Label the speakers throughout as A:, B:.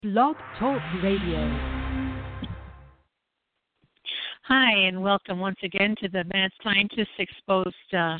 A: Blog Talk Radio.
B: Hi, and welcome once again to the Mad Scientist Exposed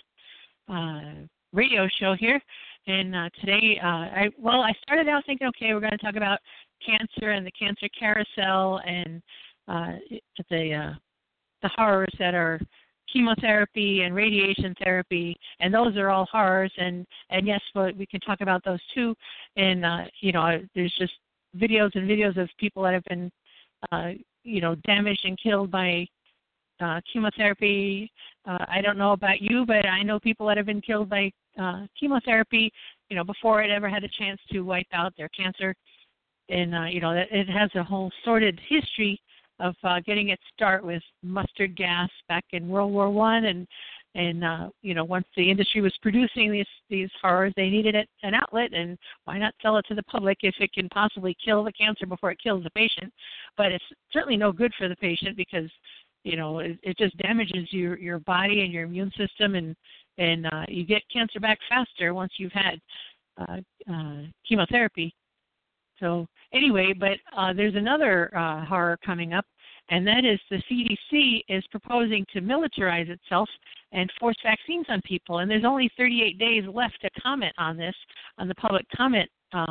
B: radio show here. And today, I started out thinking, okay, we're going to talk about cancer and the cancer carousel and the horrors that are chemotherapy and radiation therapy, and those are all horrors. And yes, but we can talk about those too. And there's just videos and videos of people that have been damaged and killed by chemotherapy. I don't know about you, but I know people that have been killed by chemotherapy, before it ever had a chance to wipe out their cancer. And, it has a whole sordid history of getting its start with mustard gas back in World War I. And once the industry was producing these horrors, they needed an outlet, and why not sell it to the public if it can possibly kill the cancer before it kills the patient? But it's certainly no good for the patient because, it just damages your body and your immune system, and you get cancer back faster once you've had chemotherapy. So anyway, but there's another horror coming up, and that is the CDC is proposing to militarize itself and force vaccines on people. And there's only 38 days left to comment on this on the public comment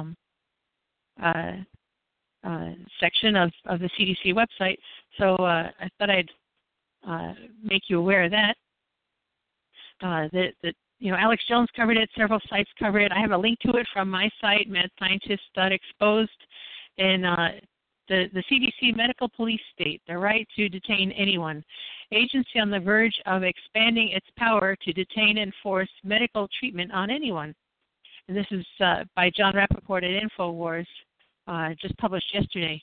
B: section of the CDC website. So I thought I'd make you aware of that. Alex Jones covered it. Several sites covered it. I have a link to it from my site, madscientist.exposed. And the CDC medical police state the right to detain anyone. Agency on the verge of expanding its power to detain and force medical treatment on anyone. And this is by John Rappaport at InfoWars, just published yesterday.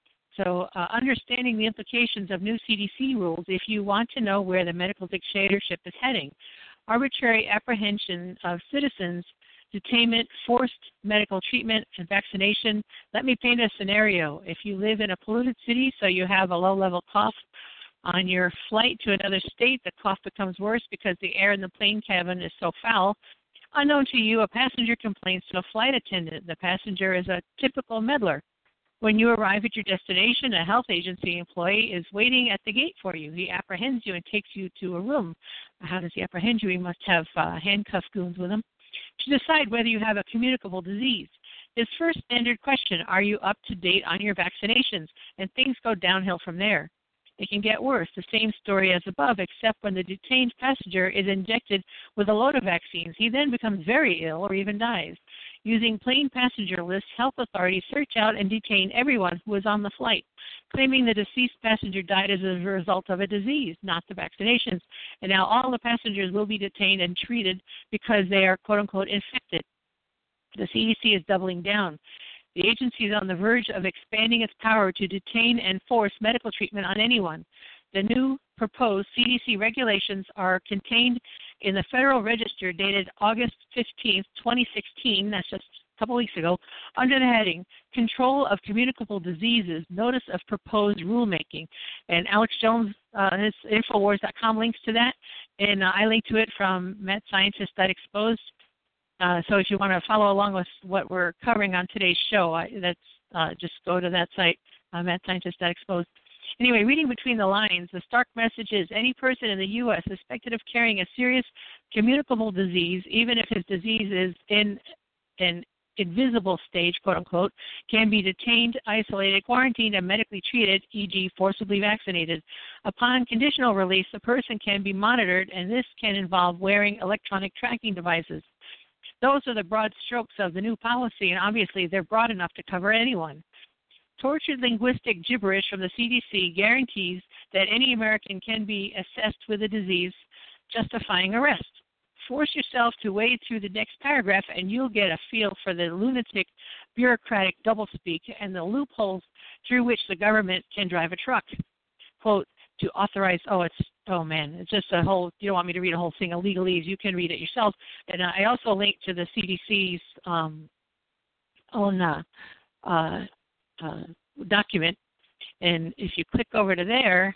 B: So understanding the implications of new CDC rules if you want to know where the medical dictatorship is heading. Arbitrary apprehension of citizens, detainment, forced medical treatment, and vaccination. Let me paint a scenario. If you live in a polluted city, so you have a low-level cough, on your flight to another state, the cough becomes worse because the air in the plane cabin is so foul. Unknown to you, a passenger complains to a flight attendant. The passenger is a typical meddler. When you arrive at your destination, a health agency employee is waiting at the gate for you. He apprehends you and takes you to a room. How does he apprehend you? He must have handcuff goons with him to decide whether you have a communicable disease. His first standard question, are you up to date on your vaccinations? And things go downhill from there. It can get worse, the same story as above, except when the detained passenger is injected with a load of vaccines. He then becomes very ill or even dies. Using plain passenger lists, health authorities search out and detain everyone who was on the flight, claiming the deceased passenger died as a result of a disease, not the vaccinations. And now all the passengers will be detained and treated because they are, quote-unquote, infected. The CDC is doubling down. The agency is on the verge of expanding its power to detain and force medical treatment on anyone. The new proposed CDC regulations are contained in the Federal Register dated August 15, 2016, that's just a couple weeks ago, under the heading, Control of Communicable Diseases, Notice of Proposed Rulemaking. And Alex Jones, his Infowars.com links to that, and I link to it from madscientist.exposed. So if you want to follow along with what we're covering on today's show, just go to that site, madscientist.exposed. Anyway, reading between the lines, the stark message is any person in the U.S. suspected of carrying a serious communicable disease, even if his disease is in an invisible stage, quote-unquote, can be detained, isolated, quarantined, and medically treated, e.g. forcibly vaccinated. Upon conditional release, the person can be monitored, and this can involve wearing electronic tracking devices. Those are the broad strokes of the new policy, and obviously they're broad enough to cover anyone. Tortured linguistic gibberish from the CDC guarantees that any American can be assessed with a disease, justifying arrest. Force yourself to wade through the next paragraph, and you'll get a feel for the lunatic, bureaucratic doublespeak and the loopholes through which the government can drive a truck. Quote, to authorize, it's just a whole, you don't want me to read a whole thing of legalese, you can read it yourself. And I also linked to the CDC's own document, and if you click over to there,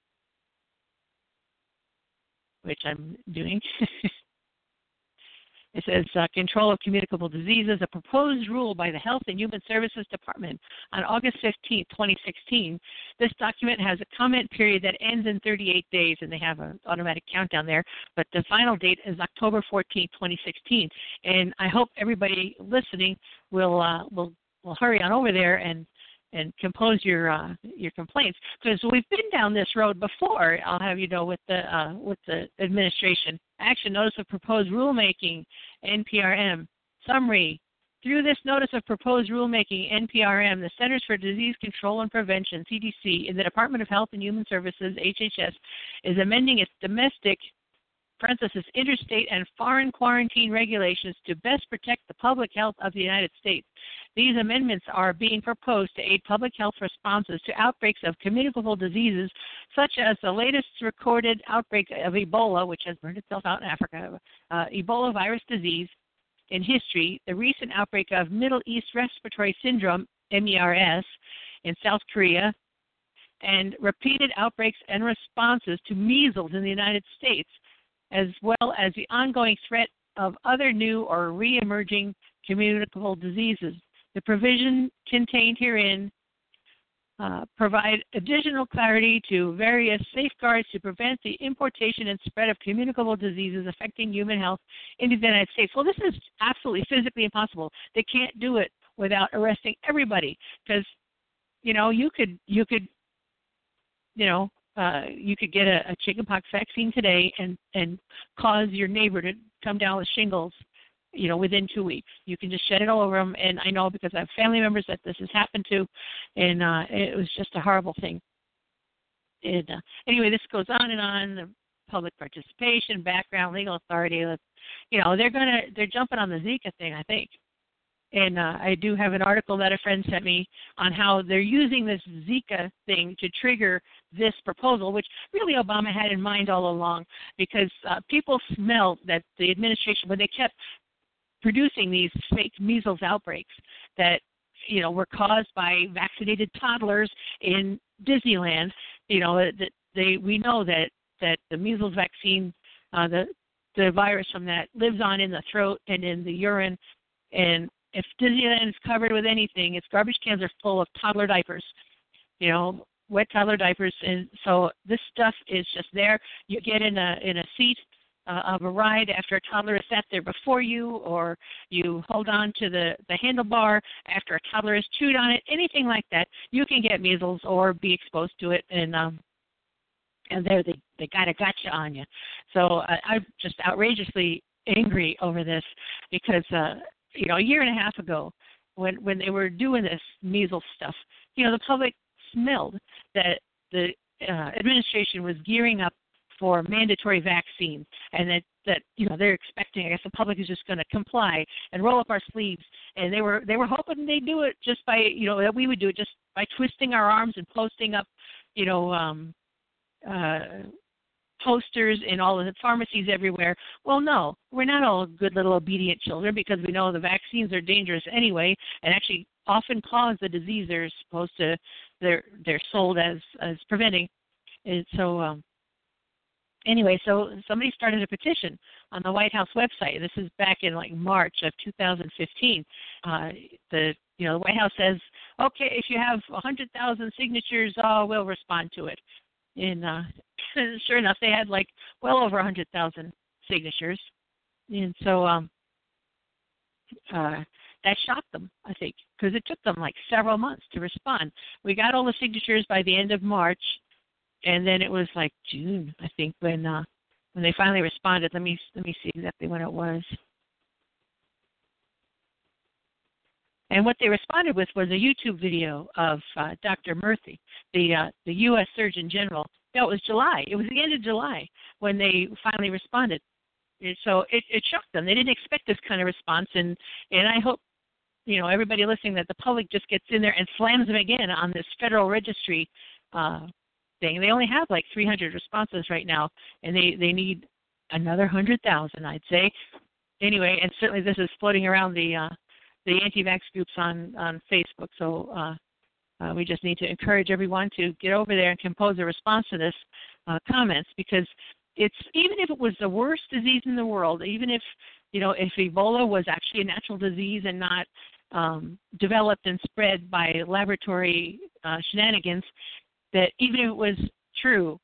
B: which I'm doing, It says Control of Communicable Diseases, a proposed rule by the Health and Human Services Department on August 15, 2016. This document has a comment period that ends in 38 days, and they have an automatic countdown there, but the final date is October 14, 2016. And I hope everybody listening will hurry on over there and compose your complaints, because we've been down this road before. I'll have you know, with the administration. Action Notice of Proposed Rulemaking, NPRM. Summary. Through this Notice of Proposed Rulemaking, NPRM, the Centers for Disease Control and Prevention, CDC, in the Department of Health and Human Services, HHS, is amending its domestic interstate and foreign quarantine regulations to best protect the public health of the United States. These amendments are being proposed to aid public health responses to outbreaks of communicable diseases, such as the latest recorded outbreak of Ebola, which has burned itself out in Africa, Ebola virus disease in history, the recent outbreak of Middle East Respiratory Syndrome, MERS, in South Korea, and repeated outbreaks and responses to measles in the United States, as well as the ongoing threat of other new or re-emerging communicable diseases. The provision contained herein provide additional clarity to various safeguards to prevent the importation and spread of communicable diseases affecting human health in the United States. Well, this is absolutely physically impossible. They can't do it without arresting everybody, because, you could get a chickenpox vaccine today and cause your neighbor to come down with shingles, within 2 weeks. You can just shed it all over them. And I know, because I have family members that this has happened to, and it was just a horrible thing. And anyway, this goes on and on. The public participation, background, legal authority. They're jumping on the Zika thing, I think. And I do have an article that a friend sent me on how they're using this Zika thing to trigger this proposal, which really Obama had in mind all along, because people smelled that the administration, when they kept producing these fake measles outbreaks that, were caused by vaccinated toddlers in Disneyland, we know that the measles vaccine, the virus from that lives on in the throat and in the urine. And if Disneyland is covered with anything, its garbage cans are full of toddler diapers, wet toddler diapers. And so this stuff is just there. You get in a seat of a ride after a toddler has sat there before you, or you hold on to the handlebar after a toddler has chewed on it, anything like that, you can get measles or be exposed to it. And there they got a gotcha on you. So I'm just outrageously angry over this, because a year and a half ago, when they were doing this measles stuff, the public smelled that the administration was gearing up for mandatory vaccines, and that they're expecting, I guess the public is just going to comply and roll up our sleeves, and they were hoping they'd do it just by that we would do it just by twisting our arms and posting up posters in all of the pharmacies everywhere. Well, no, we're not all good little obedient children, because we know the vaccines are dangerous anyway, and actually often cause the disease they're sold as preventing. And so anyway, so somebody started a petition on the White House website. This is back in March of 2015. The White House says, okay, if you have 100,000 signatures, we'll respond to it. And sure enough, they had well over 100,000 signatures, and so that shocked them, I think, because it took them several months to respond. We got all the signatures by the end of March, and then it was June, I think, when they finally responded. Let me see exactly when it was. And what they responded with was a YouTube video of Dr. Murthy, the U.S. Surgeon General. No, it was July. It was the end of July when they finally responded. And so it shocked them. They didn't expect this kind of response. And I hope, everybody listening, that the public just gets in there and slams them again on this federal registry thing. They only have 300 responses right now, and they need another 100,000, I'd say. Anyway, and certainly this is floating around the anti-vax groups on Facebook. So we just need to encourage everyone to get over there and compose a response to this comments, because it's, even if it was the worst disease in the world, even if if Ebola was actually a natural disease and not developed and spread by laboratory shenanigans, that even if it was true,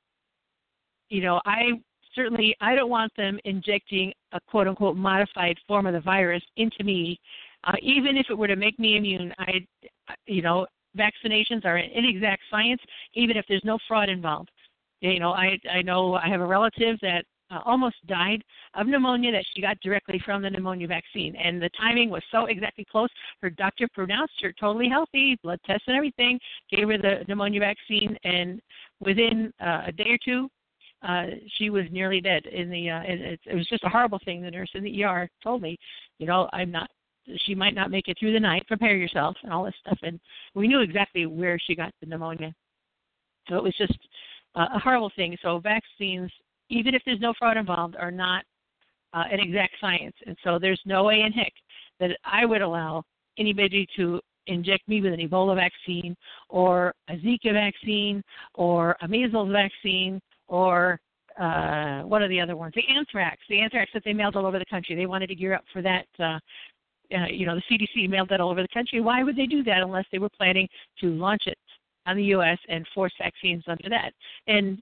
B: I don't want them injecting a quote-unquote modified form of the virus into me, even if it were to make me immune. Vaccinations are an inexact science, even if there's no fraud involved. I know I have a relative that almost died of pneumonia that she got directly from the pneumonia vaccine, and the timing was so exactly close. Her doctor pronounced her totally healthy, blood tests and everything, gave her the pneumonia vaccine, and within a day or two, she was nearly dead. It was just a horrible thing. The nurse in the ER told me, she might not make it through the night. Prepare yourself and all this stuff. And we knew exactly where she got the pneumonia. So it was just a horrible thing. So vaccines, even if there's no fraud involved, are not an exact science. And so there's no way in heck that I would allow anybody to inject me with an Ebola vaccine or a Zika vaccine or a measles vaccine or what are the other ones? The anthrax that they mailed all over the country. They wanted to gear up for that. The CDC mailed that all over the country. Why would they do that unless they were planning to launch it on the U.S. and force vaccines under that? And,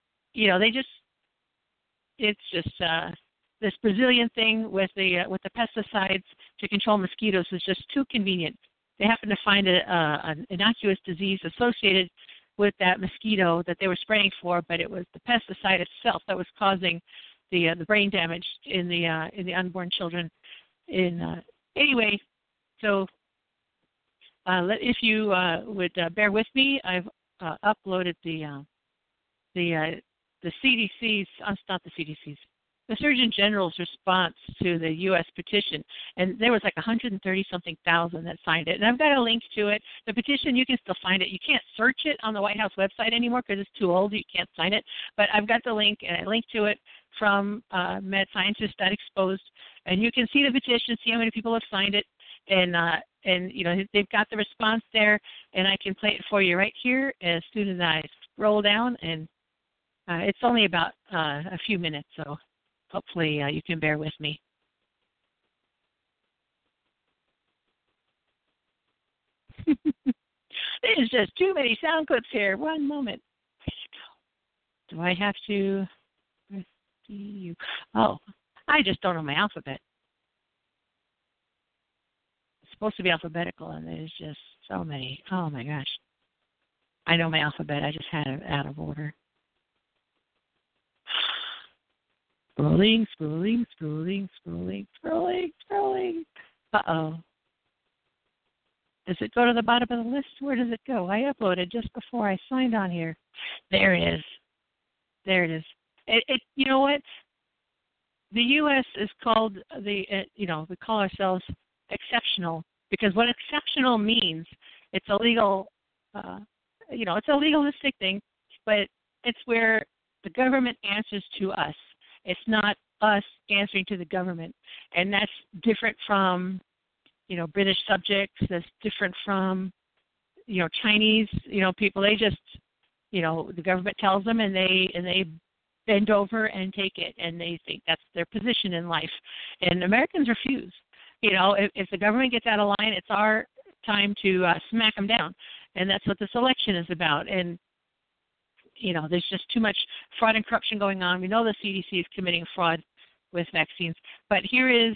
B: it's just this Brazilian thing with the pesticides to control mosquitoes is just too convenient. They happened to find an innocuous disease associated with that mosquito that they were spraying for, but it was the pesticide itself that was causing the brain damage in the unborn children. Anyway, so if you would bear with me, I've uploaded the CDC's, not the CDC's, the Surgeon General's response to the U.S. petition, and there was like 130-something thousand that signed it. And I've got a link to it. The petition, you can still find it. You can't search it on the White House website anymore because it's too old. You can't sign it. But I've got the link, and I linked to it from MedScientist.exposed. And you can see the petition, see how many people have signed it. And they've got the response there, and I can play it for you right here as soon as I scroll down. And it's only about a few minutes, so hopefully you can bear with me. There's just too many sound clips here. One moment. Where'd it go? Do I have to? Oh, I just don't know my alphabet. It's supposed to be alphabetical, and there's just so many. Oh, my gosh. I know my alphabet. I just had it out of order. Scrolling. Uh-oh. Does it go to the bottom of the list? Where does it go? I uploaded just before I signed on here. There it is. You know what? The U.S. is called we call ourselves exceptional because what exceptional means, it's a legal, it's a legalistic thing, but it's where the government answers to us. It's not us answering to the government. And that's different from, British subjects. That's different from, Chinese, people. They just, the government tells them and they bend over and take it, and they think that's their position in life. And Americans refuse. If the government gets out of line, it's our time to smack them down. And that's what this election is about. And there's just too much fraud and corruption going on. We know the CDC is committing fraud with vaccines. But here is,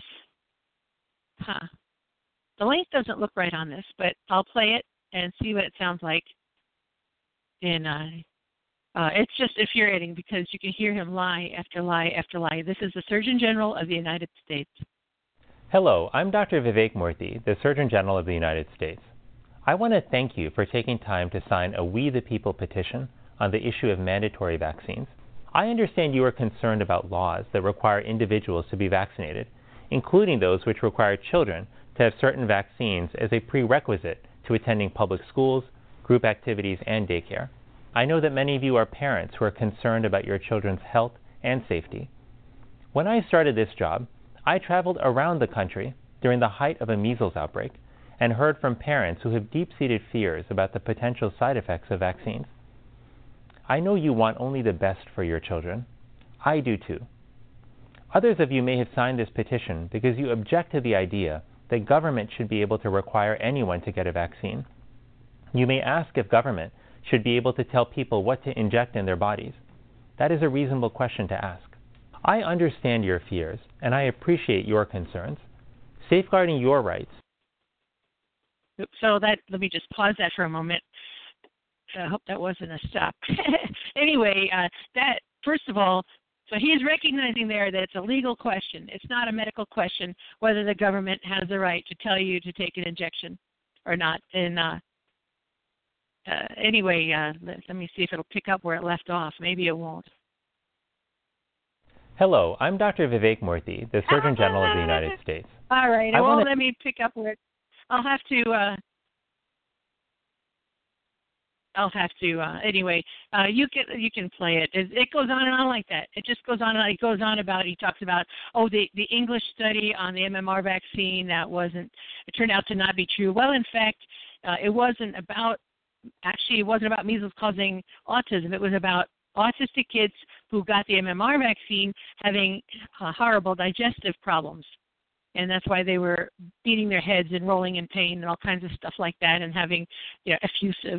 B: the link doesn't look right on this, but I'll play it and see what it sounds like. And it's just infuriating because you can hear him lie after lie after lie. This is the Surgeon General of the United States.
C: Hello, I'm Dr. Vivek Murthy, the Surgeon General of the United States. I want to thank you for taking time to sign a We the People petition on the issue of mandatory vaccines. I understand you are concerned about laws that require individuals to be vaccinated, including those which require children to have certain vaccines as a prerequisite to attending public schools, group activities, and daycare. I know that many of you are parents who are concerned about your children's health and safety. When I started this job, I traveled around the country during the height of a measles outbreak and heard from parents who have deep-seated fears about the potential side effects of vaccines. I know you want only the best for your children. I do too. Others of you may have signed this petition because you object to the idea that government should be able to require anyone to get a vaccine. You may ask if government should be able to tell people what to inject in their bodies. That is a reasonable question to ask. I understand your fears, and I appreciate your concerns. Safeguarding your rights.
B: So let me just pause that for a moment. I hope that wasn't a stop. Anyway, that first of all, so he is recognizing there that it's a legal question. It's not a medical question whether the government has the right to tell you to take an injection or not. And anyway, let me see if it'll pick up where it left off. Maybe it won't.
C: Hello, I'm Dr. Vivek Murthy, the Surgeon General of the United States.
B: All right, it won't let me pick up where I'll have to. Anyway, you can play it. It goes on and on like that. It just goes on and on. It goes on about, he talks about, the English study on the MMR vaccine it turned out to not be true. Well, in fact, it wasn't about measles causing autism. It was about autistic kids who got the MMR vaccine having horrible digestive problems. And that's why they were beating their heads and rolling in pain and all kinds of stuff like that, and having effusive,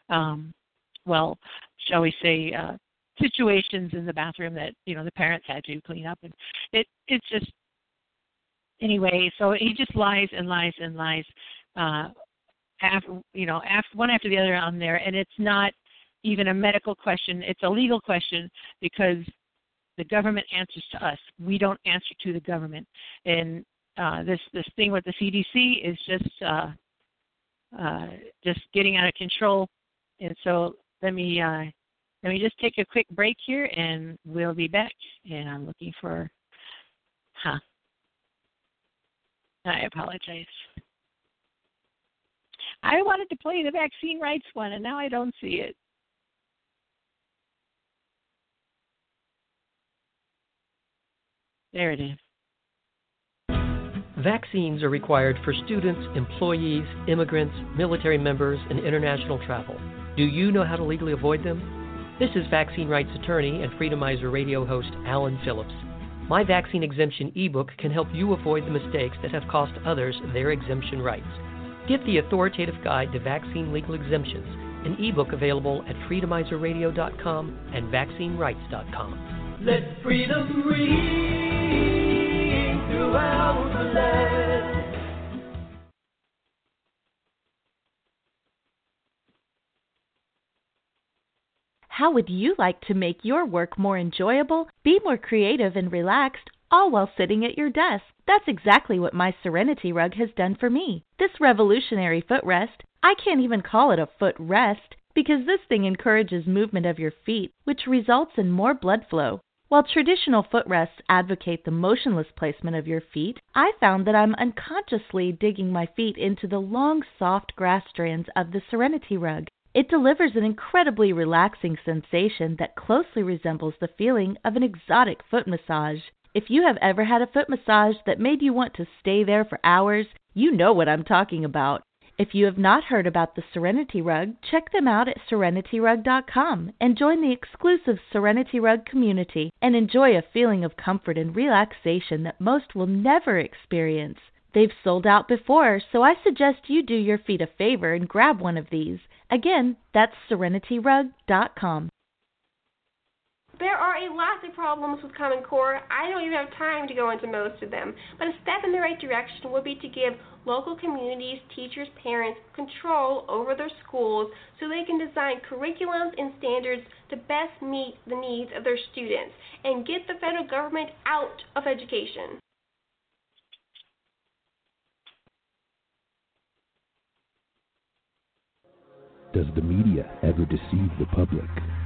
B: shall we say, situations in the bathroom that the parents had to clean up. And it's just, anyway. So he just lies and lies and lies, one after the other on there. And it's not even a medical question; it's a legal question, because the government answers to us. We don't answer to the government. And this thing with the CDC is just getting out of control. And so let me just take a quick break here, and we'll be back. And I'm looking for, I apologize. I wanted to play the vaccine rights one, and now I don't see it. There it is.
D: Vaccines are required for students, employees, immigrants, military members, and international travel. Do you know how to legally avoid them? This is vaccine rights attorney and Freedomizer radio host Alan Phillips. My vaccine exemption ebook can help you avoid the mistakes that have cost others their exemption rights. Get the authoritative guide to vaccine legal exemptions, an ebook available at freedomizerradio.com and vaccinerights.com.
E: Let freedom ring throughout the land.
A: How would you like to make your work more enjoyable, be more creative and relaxed, all while sitting at your desk? That's exactly what my Serenity rug has done for me. This revolutionary footrest, I can't even call it a footrest, because this thing encourages movement of your feet, which results in more blood flow. While traditional footrests advocate the motionless placement of your feet, I found that I'm unconsciously digging my feet into the long, soft grass strands of the Serenity rug. It delivers an incredibly relaxing sensation that closely resembles the feeling of an exotic foot massage. If you have ever had a foot massage that made you want to stay there for hours, you know what I'm talking about. If you have not heard about the Serenity Rug, check them out at serenityrug.com and join the exclusive Serenity Rug community and enjoy a feeling of comfort and relaxation that most will never experience. They've sold out before, so I suggest you do your feet a favor and grab one of these. Again, that's serenityrug.com.
F: There are a lot of problems with Common Core. I don't even have time to go into most of them, but a step in the right direction would be to give local communities, teachers, parents control over their schools so they can design curriculums and standards to best meet the needs of their students and get the federal government out of education.
G: Does the media ever deceive the public?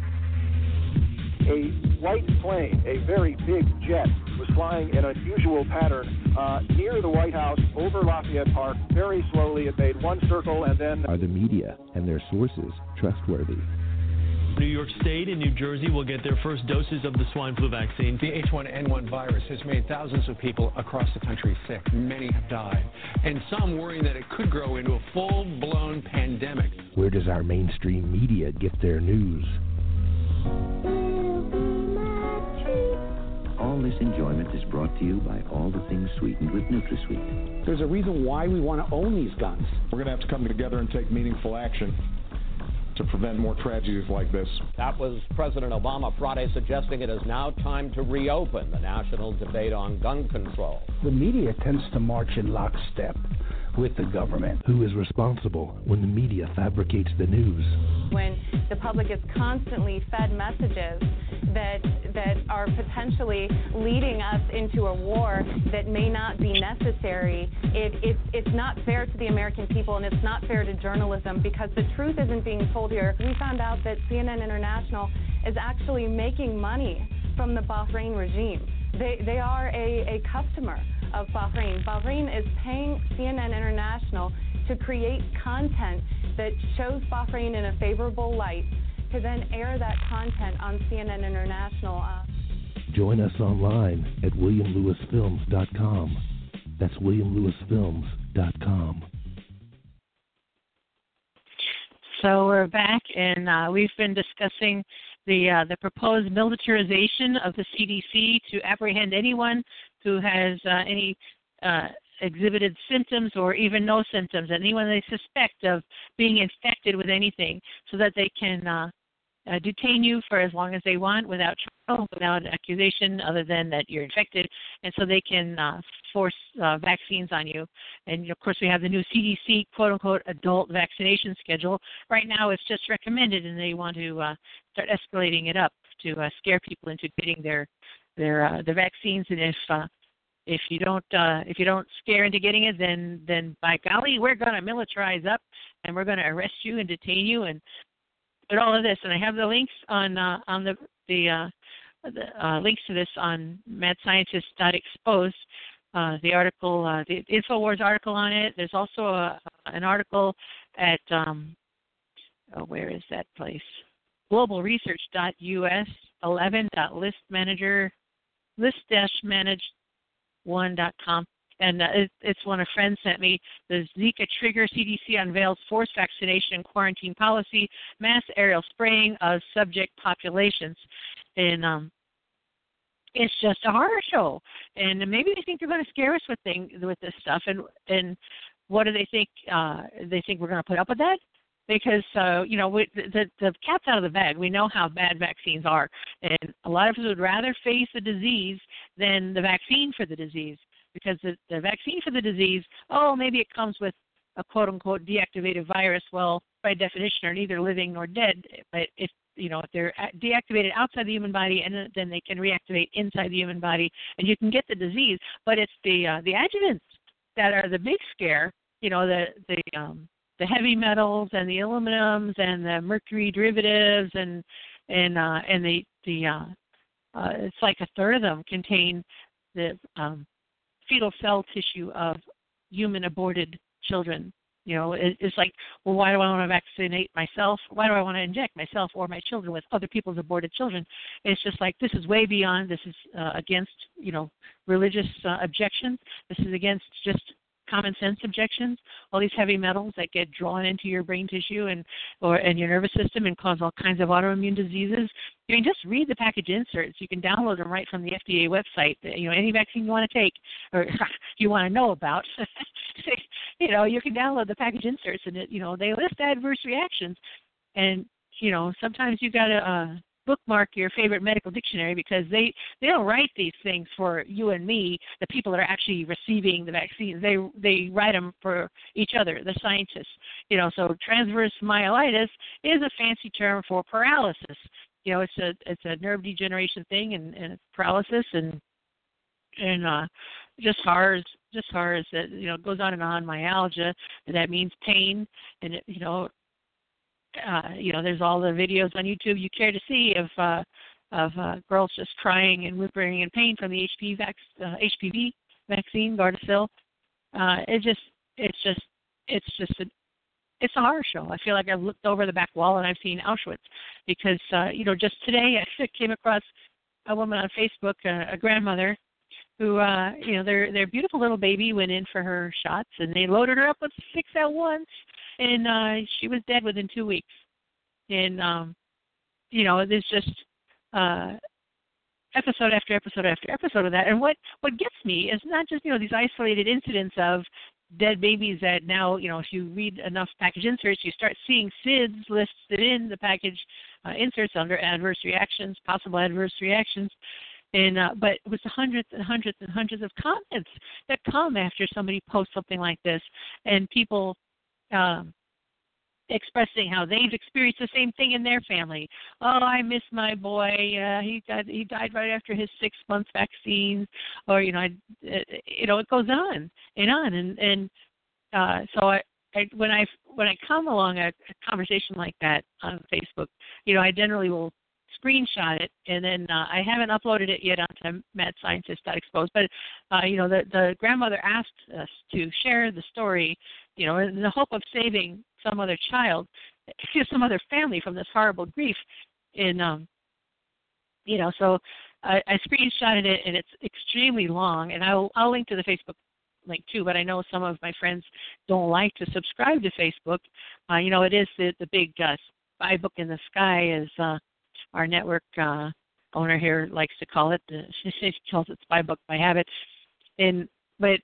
H: A white plane, a very big jet, was flying in an unusual pattern near the White House over Lafayette Park. Very slowly, it made one circle and then...
G: Are the media and their sources trustworthy?
I: New York State and New Jersey will get their first doses of the swine flu vaccine.
J: The H1N1 virus has made thousands of people across the country sick. Many have died, and some worrying that it could grow into a full-blown pandemic.
G: Where does our mainstream media get their news?
E: All
K: all this enjoyment is brought to you by all the things sweetened with NutraSweet.
J: There's a reason why we want to own these guns.
H: We're going to have to come together and take meaningful action to prevent more tragedies like this.
L: That was President Obama Friday suggesting it is now time to reopen the national debate on gun control.
G: The media tends to march in lockstep with the government.
M: Who is responsible when the media fabricates the news?
N: When the public is constantly fed messages that are potentially leading us into a war that may not be necessary, it's not fair to the American people, and it's not fair to journalism, because the truth isn't being told here. We found out that CNN International is actually making money from the Bahrain regime. They are a customer of Bahrain. Bahrain is paying CNN International to create content that shows Bahrain in a favorable light, to then air that content on CNN International.
M: Join us online at WilliamLewisFilms.com. That's WilliamLewisFilms.com.
B: So we're back, and we've been discussing the proposed militarization of the CDC to apprehend anyone who has any exhibited symptoms or even no symptoms, anyone they suspect of being infected with anything, so that they can detain you for as long as they want without trial, without accusation other than that you're infected, and so they can force vaccines on you. And, of course, we have the new CDC, quote-unquote, adult vaccination schedule. Right now it's just recommended, and they want to start escalating it up to scare people into getting their vaccines. And if you don't scare into getting it, then by golly, we're going to militarize up, and we're going to arrest you and detain you and but all of this. And I have the links on the links to this on madscientist.exposed. The article, the InfoWars article on it. There's also an article at where is that place? globalresearch.us 11.list-manager list-manage1.com. And it's one a friend sent me. The Zika trigger, CDC unveils forced vaccination and quarantine policy, mass aerial spraying of subject populations. And it's just a horror show. And maybe they think they're going to scare us with this stuff. And what do they think? They think we're going to put up with that? Because, the cat's out of the bag. We know how bad vaccines are. And a lot of us would rather face the disease than the vaccine for the disease. Because the vaccine for the disease, maybe it comes with a quote-unquote deactivated virus. Well, by definition, they're neither living nor dead. But if they're deactivated outside the human body, and then they can reactivate inside the human body, and you can get the disease. But it's the adjuvants that are the big scare. The heavy metals and the aluminums and the mercury derivatives and it's like a third of them contain the fetal cell tissue of human aborted children. It's like, well, why do I want to vaccinate myself? Why do I want to inject myself or my children with other people's aborted children? It's just like, this is way beyond. This is against, religious objections. This is against just common sense objections. All these heavy metals that get drawn into your brain tissue and your nervous system and cause all kinds of autoimmune diseases. Just read the package inserts. You can download them right from the FDA website. Any vaccine you want to take or you want to know about, you can download the package inserts, and they list adverse reactions. And sometimes you got to bookmark your favorite medical dictionary, because they don't write these things for you and me, the people that are actually receiving the vaccines. They write them for each other, the scientists. So transverse myelitis is a fancy term for paralysis. It's a nerve degeneration thing and it's paralysis and just HARS that it goes on and on. Myalgia, and that means pain, and there's all the videos on YouTube you care to see of girls just crying and whimpering in pain from the HPV vaccine, Gardasil. It's a horror show. I feel like I've looked over the back wall and I've seen Auschwitz, because just today I came across a woman on Facebook, a grandmother, who their beautiful little baby went in for her shots, and they loaded her up with 6 at once, and she was dead within 2 weeks. And there's just episode after episode after episode of that. And what gets me is not just, these isolated incidents of dead babies that now, if you read enough package inserts, you start seeing SIDS listed in the package inserts under adverse reactions, possible adverse reactions. And but it was hundreds and hundreds and hundreds of comments that come after somebody posts something like this, and people expressing how they've experienced the same thing in their family. Oh, I miss my boy. He died right after his 6-month vaccine, or it goes on and on. And so when I come along a conversation like that on Facebook, I generally will screenshot it, and then I haven't uploaded it yet onto madscientist.exposed, but the grandmother asked us to share the story, in the hope of saving some other child, some other family from this horrible grief. And so I screenshotted it, and it's extremely long, and I'll link to the Facebook link too, but I know some of my friends don't like to subscribe to Facebook. It is the big spy book in the sky, as our network owner here likes to call it. She calls it spy book by habit. But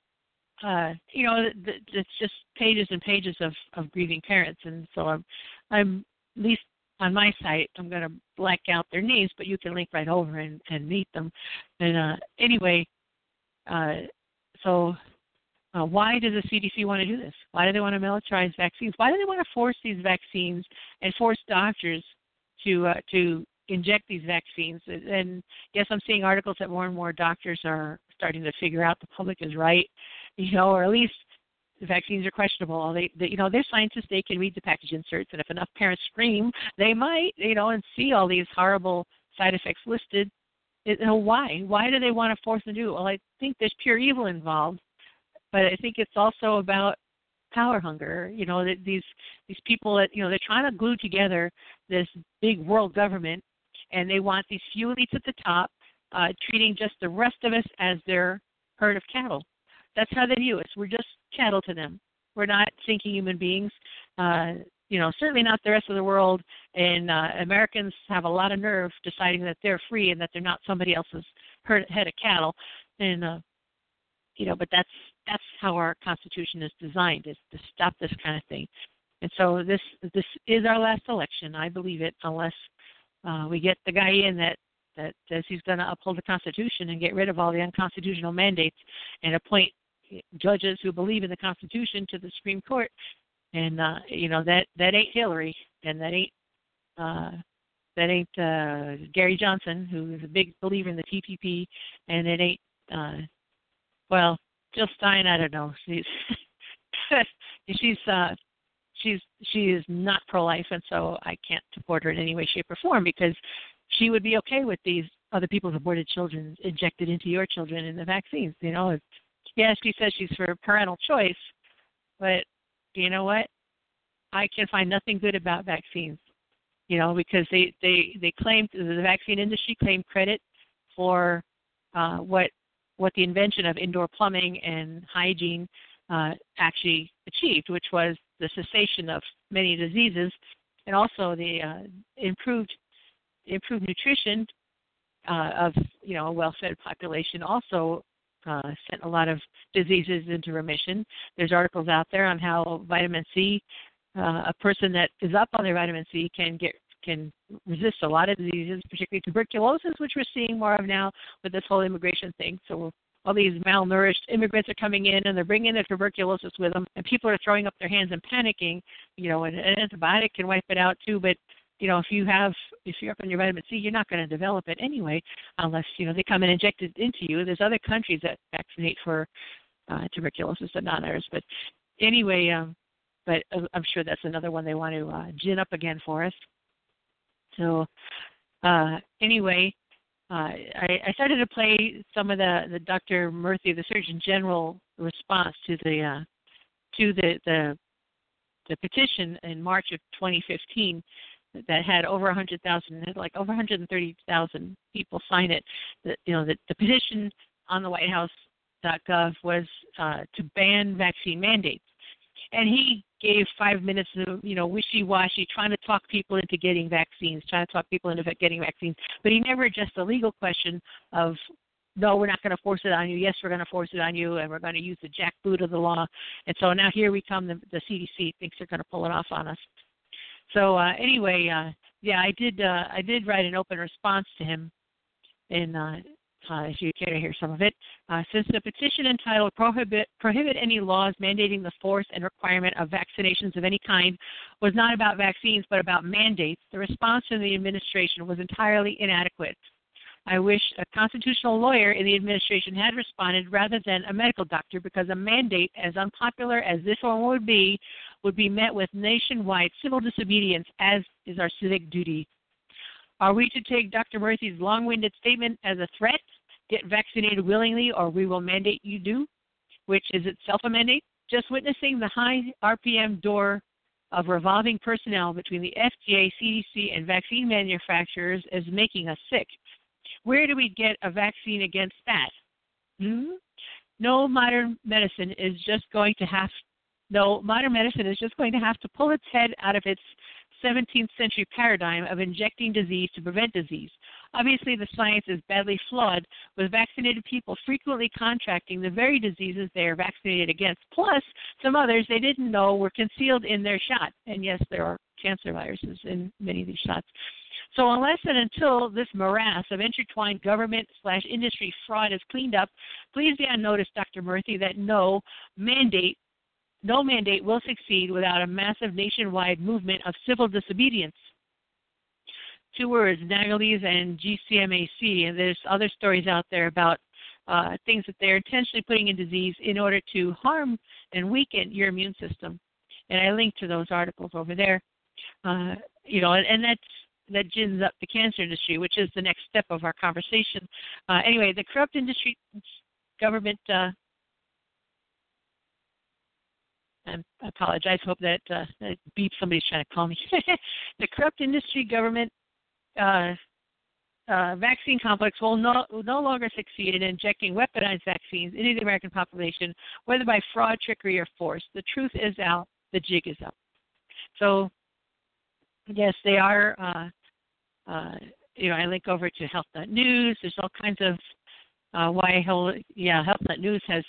B: it's just pages and pages of grieving parents, and so I'm at least on my site, I'm going to black out their names, but you can link right over and meet them. And anyway, so why does the CDC want to do this? Why do they want to militarize vaccines? Why do they want to force these vaccines and force doctors to inject these vaccines? And yes, I'm seeing articles that more and more doctors are starting to figure out the public is right, or at least the vaccines are questionable. They're scientists. They can read the package inserts, and if enough parents scream, they might, and see all these horrible side effects listed. Why? Why do they want to force them to do it? Well, I think there's pure evil involved, but I think it's also about power hunger. These people that they're trying to glue together this big world government, and they want these few elites at the top treating just the rest of us as their herd of cattle. That's how they view us. We're just cattle to them. We're not thinking human beings. Certainly not the rest of the world. And Americans have a lot of nerve deciding that they're free and that they're not somebody else's head of cattle. And but that's how our Constitution is designed, is to stop this kind of thing. And so this is our last election. I believe it, unless we get the guy in that says he's going to uphold the Constitution and get rid of all the unconstitutional mandates and appoint judges who believe in the Constitution to the Supreme Court. And that ain't Hillary, and that ain't Gary Johnson, who is a big believer in the TPP, and it ain't Jill Stein. I don't know. She is not pro-life, and so I can't support her in any way, shape, or form, because she would be okay with these other people's aborted children injected into your children in the vaccines. Yeah, she says she's for parental choice, but you know what? I can find nothing good about vaccines, because they claim, the vaccine industry claimed credit for what the invention of indoor plumbing and hygiene actually achieved, which was the cessation of many diseases, and also the improved nutrition of a well-fed population also sent a lot of diseases into remission. There's articles out there on how vitamin C, a person that is up on their vitamin C can resist a lot of diseases, particularly tuberculosis, which we're seeing more of now with this whole immigration thing. So all these malnourished immigrants are coming in, and they're bringing their tuberculosis with them, and people are throwing up their hands and panicking. And an antibiotic can wipe it out too, but if you're up on your vitamin C, you're not going to develop it anyway, unless they come and inject it into you. There's other countries that vaccinate for tuberculosis, but not ours. But anyway, but I'm sure that's another one they want to gin up again for us. So anyway, I started to play some of the Dr. Murthy, the Surgeon General, response to the petition in March of 2015 that had over 100,000, like over 130,000 people sign it. The petition on the WhiteHouse.gov was to ban vaccine mandates. And he gave 5 minutes of, wishy-washy, trying to talk people into getting vaccines, But he never addressed the legal question of, no, we're not going to force it on you. Yes, we're going to force it on you, and we're going to use the jackboot of the law. And so now here we come. The CDC thinks they're going to pull it off on us. So anyway, I did write an open response to him, and if you care to hear some of it. Since the petition entitled Prohibit Any Laws Mandating the Force and Requirement of Vaccinations of Any Kind was not about vaccines but about mandates, the response from the administration was entirely inadequate. I wish a constitutional lawyer in the administration had responded rather than a medical doctor, because a mandate, as unpopular as this one would be met with nationwide civil disobedience, as is our civic duty. Are we to take Dr. Murthy's long-winded statement as a threat? Get vaccinated willingly or we will mandate you do, which is itself a mandate? Just witnessing the high RPM door of revolving personnel between the FDA, CDC, and vaccine manufacturers is making us sick. Where do we get a vaccine against that? Modern medicine is just going to have to pull its head out of its 17th century paradigm of injecting disease to prevent disease. Obviously, the science is badly flawed, with vaccinated people frequently contracting the very diseases they are vaccinated against, plus some others they didn't know were concealed in their shot. And yes, there are cancer viruses in many of these shots. So unless and until this morass of intertwined government/industry fraud is cleaned up, please be on notice, Dr. Murthy, that no mandate will succeed without a massive nationwide movement of civil disobedience. 2 words, Nagalese and GCMAC, and there's other stories out there about things that they're intentionally putting in disease in order to harm and weaken your immune system. And I linked to those articles over there. And that gins up the cancer industry, which is the next step of our conversation. Anyway, the corrupt industry government, I apologize, hope that beep, somebody's trying to call me. The corrupt industry government vaccine complex will no longer succeed in injecting weaponized vaccines into the American population, whether by fraud, trickery, or force. The truth is out. The jig is up. So, yes, they are. I link over to Health.Net News. There's all kinds of Health.Net News has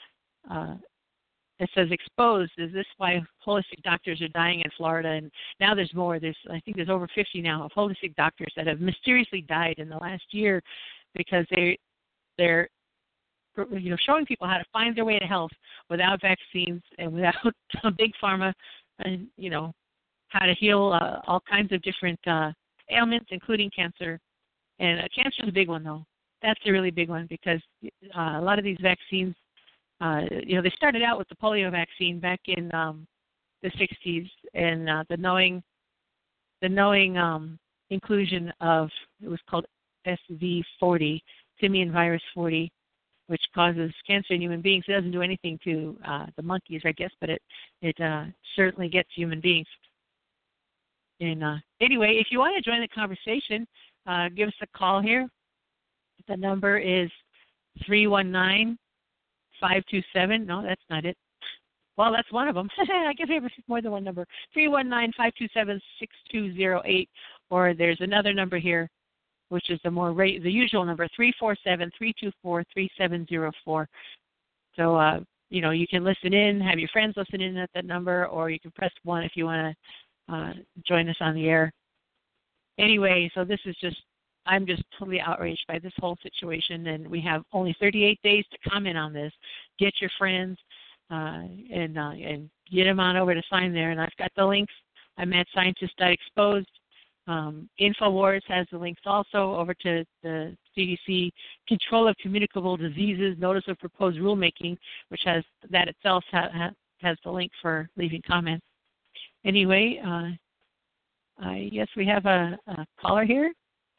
B: it says exposed. Is this why holistic doctors are dying in Florida? And now there's more. I think there's over 50 now of holistic doctors that have mysteriously died in the last year because they're showing people how to find their way to health without vaccines and without big pharma, and how to heal all kinds of different ailments, including cancer. And cancer is a big one, though. That's a really big one because a lot of these vaccines, they started out with the polio vaccine back in the 60s, and the knowing inclusion of, it was called SV40, simian virus 40, which causes cancer in human beings. It doesn't do anything to the monkeys, I guess, but it certainly gets human beings. And anyway, if you want to join the conversation, give us a call here. The number is 319-527. No, that's not it. Well, that's one of them. I guess I have more than one number. 319-527-6208. Or there's another number here, which is the usual number, 347-324-3704. So, you can listen in, have your friends listen in at that number, or you can press 1 if you want to join us on the air. Anyway, so I'm just totally outraged by this whole situation, and we have only 38 days to comment on this. Get your friends and get them on over to sign there, and I've got the links. I'm at scientist.exposed. InfoWars has the links also over to the CDC Control of Communicable Diseases Notice of Proposed Rulemaking, which has that itself has the link for leaving comments. Anyway, I guess we have a caller here.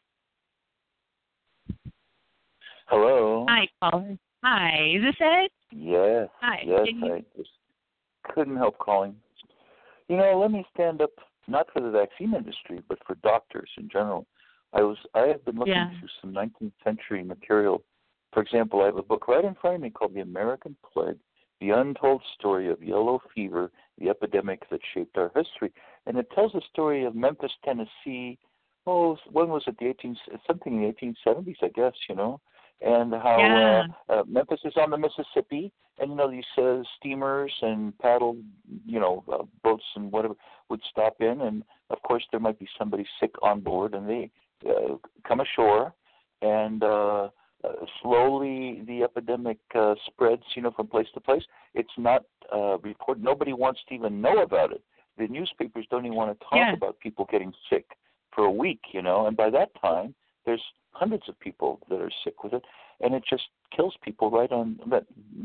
O: Hello.
B: Hi, caller. Hi, is this Ed?
O: Yes.
B: Hi.
O: Yes, I just couldn't help calling. Let me stand up, not for the vaccine industry, but for doctors in general. I have been looking through some 19th century material. For example, I have a book right in front of me called The American Plague, The Untold Story of Yellow Fever the epidemic that shaped our history. And it tells the story of Memphis, Tennessee. Oh, when was it? Something in the 1870s, I guess. And how Memphis is on the Mississippi, and these steamers and paddle, boats and whatever would stop in, and of course there might be somebody sick on board, and they come ashore, and slowly the epidemic spreads, from place to place. It's not reported. Nobody wants to even know about it. The newspapers don't even want to talk about people getting sick for a week, and by that time there's hundreds of people that are sick with it, and it just kills people right on that.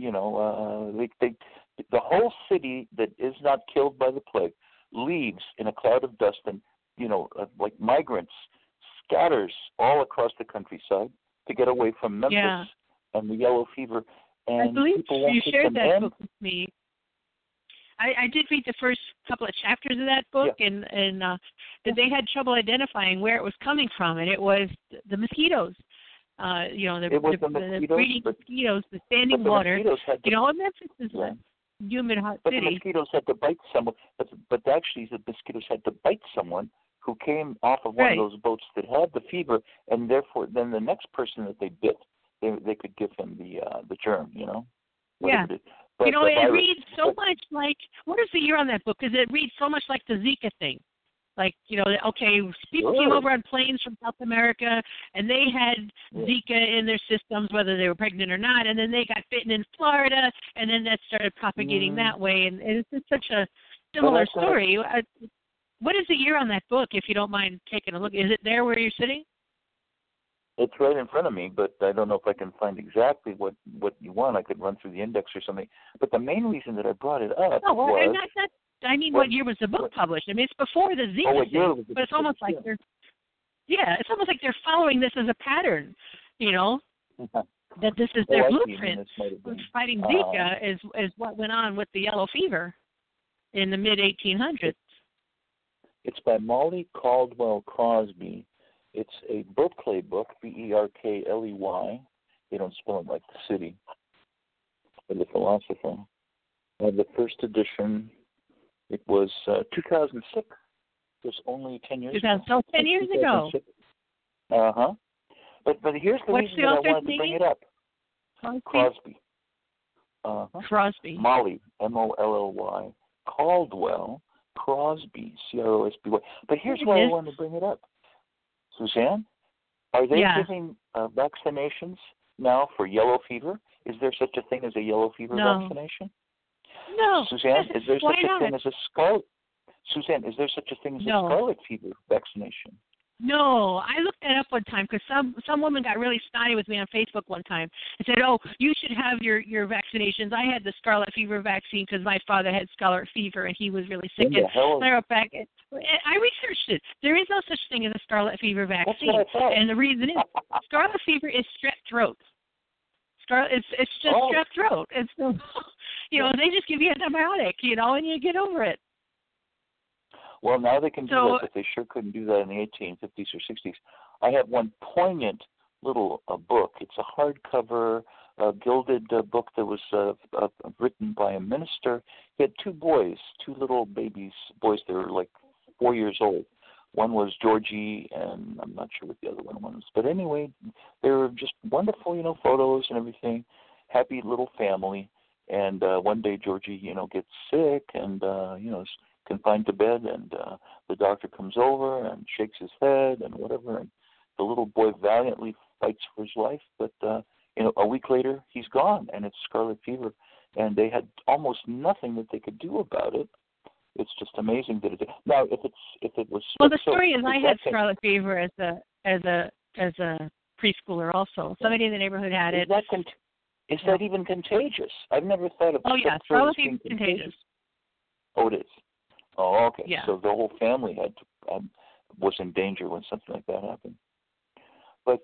O: The whole city that is not killed by the plague leaves in a cloud of dust, and like migrants scatters all across the countryside to get away from Memphis and the yellow fever. And
B: I believe
O: people won't
B: you
O: take
B: shared
O: them
B: that
O: in.
B: book with me. I did read the first couple of chapters of that book, and that they had trouble identifying where it was coming from, and it was the mosquitoes. The breeding mosquitoes, the standing water. And Memphis is a humid, hot
O: but
B: city.
O: The mosquitoes had to bite someone. But actually, the mosquitoes had to bite someone who came off of one of those boats that had the fever, and therefore, then the next person that they bit, they could give him the germ. But
B: it reads so much like, what is the year on that book? Because it reads so much like the Zika thing. Like, people came over on planes from South America, and they had Zika in their systems, whether they were pregnant or not, and then they got bitten in Florida, and then that started propagating that way, and it's just such a similar story. What is the year on that book, if you don't mind taking a look? Is it there where you're sitting?
O: It's right in front of me, but I don't know if I can find exactly what you want. I could run through the index or something. But the main reason that I brought it up was...
B: what year was the book published? I mean, it's before the Zika thing, but it's almost like it's almost like they're following this as a pattern, that this is their blueprint. Fighting Zika is what went on with the yellow fever in the mid-1800s.
O: It's by Molly Caldwell Crosby. It's a Berkeley book, Berkley. They don't spell it like the city, or the philosopher. The first edition, it was 2006. It was only 10 years ago.
B: So 10 years ago.
O: But here's the reason that I wanted to bring it up. Crosby.
B: Crosby.
O: Molly, Molly. Caldwell Crosby, Crosby. But here's why I wanted to bring it up. Suzanne, are they giving vaccinations now for yellow fever? Is there such a thing as a yellow fever vaccination?
B: No.
O: Suzanne, is there such a thing as a scarlet? Suzanne, is there such a thing as a scarlet fever vaccination?
B: No, I looked that up one time because some woman got really snotty with me on Facebook one time and said, "Oh, you should have your vaccinations." I had the scarlet fever vaccine because my father had scarlet fever and he was really sick. And I wrote back. I researched it. There is no such thing as a scarlet fever vaccine, and the reason is scarlet fever is strep throat. It's just strep throat. It's they just give you an antibiotic, and you get over it.
O: Well, now they can do that, but they sure couldn't do that in the 1850s or 60s. I have one poignant little book. It's a hardcover, gilded book that was written by a minister. He had two little babies, boys that were like 4 years old. One was Georgie, and I'm not sure what the other one was. But anyway, they were just wonderful, photos and everything. Happy little family. And one day Georgie, gets sick and, is confined to bed, and the doctor comes over and shakes his head and whatever, and the little boy valiantly fights for his life, but a week later he's gone, and it's scarlet fever, and they had almost nothing that they could do about it. It's just amazing that it did. Now, if it was
B: the story is I had scarlet fever as a preschooler also. Somebody in the neighborhood had it.
O: Is that even contagious? I've never thought of.
B: Oh yeah, scarlet fever is contagious.
O: Oh, it is. Oh, okay.
B: Yeah.
O: So the whole family was in danger when something like that happened. But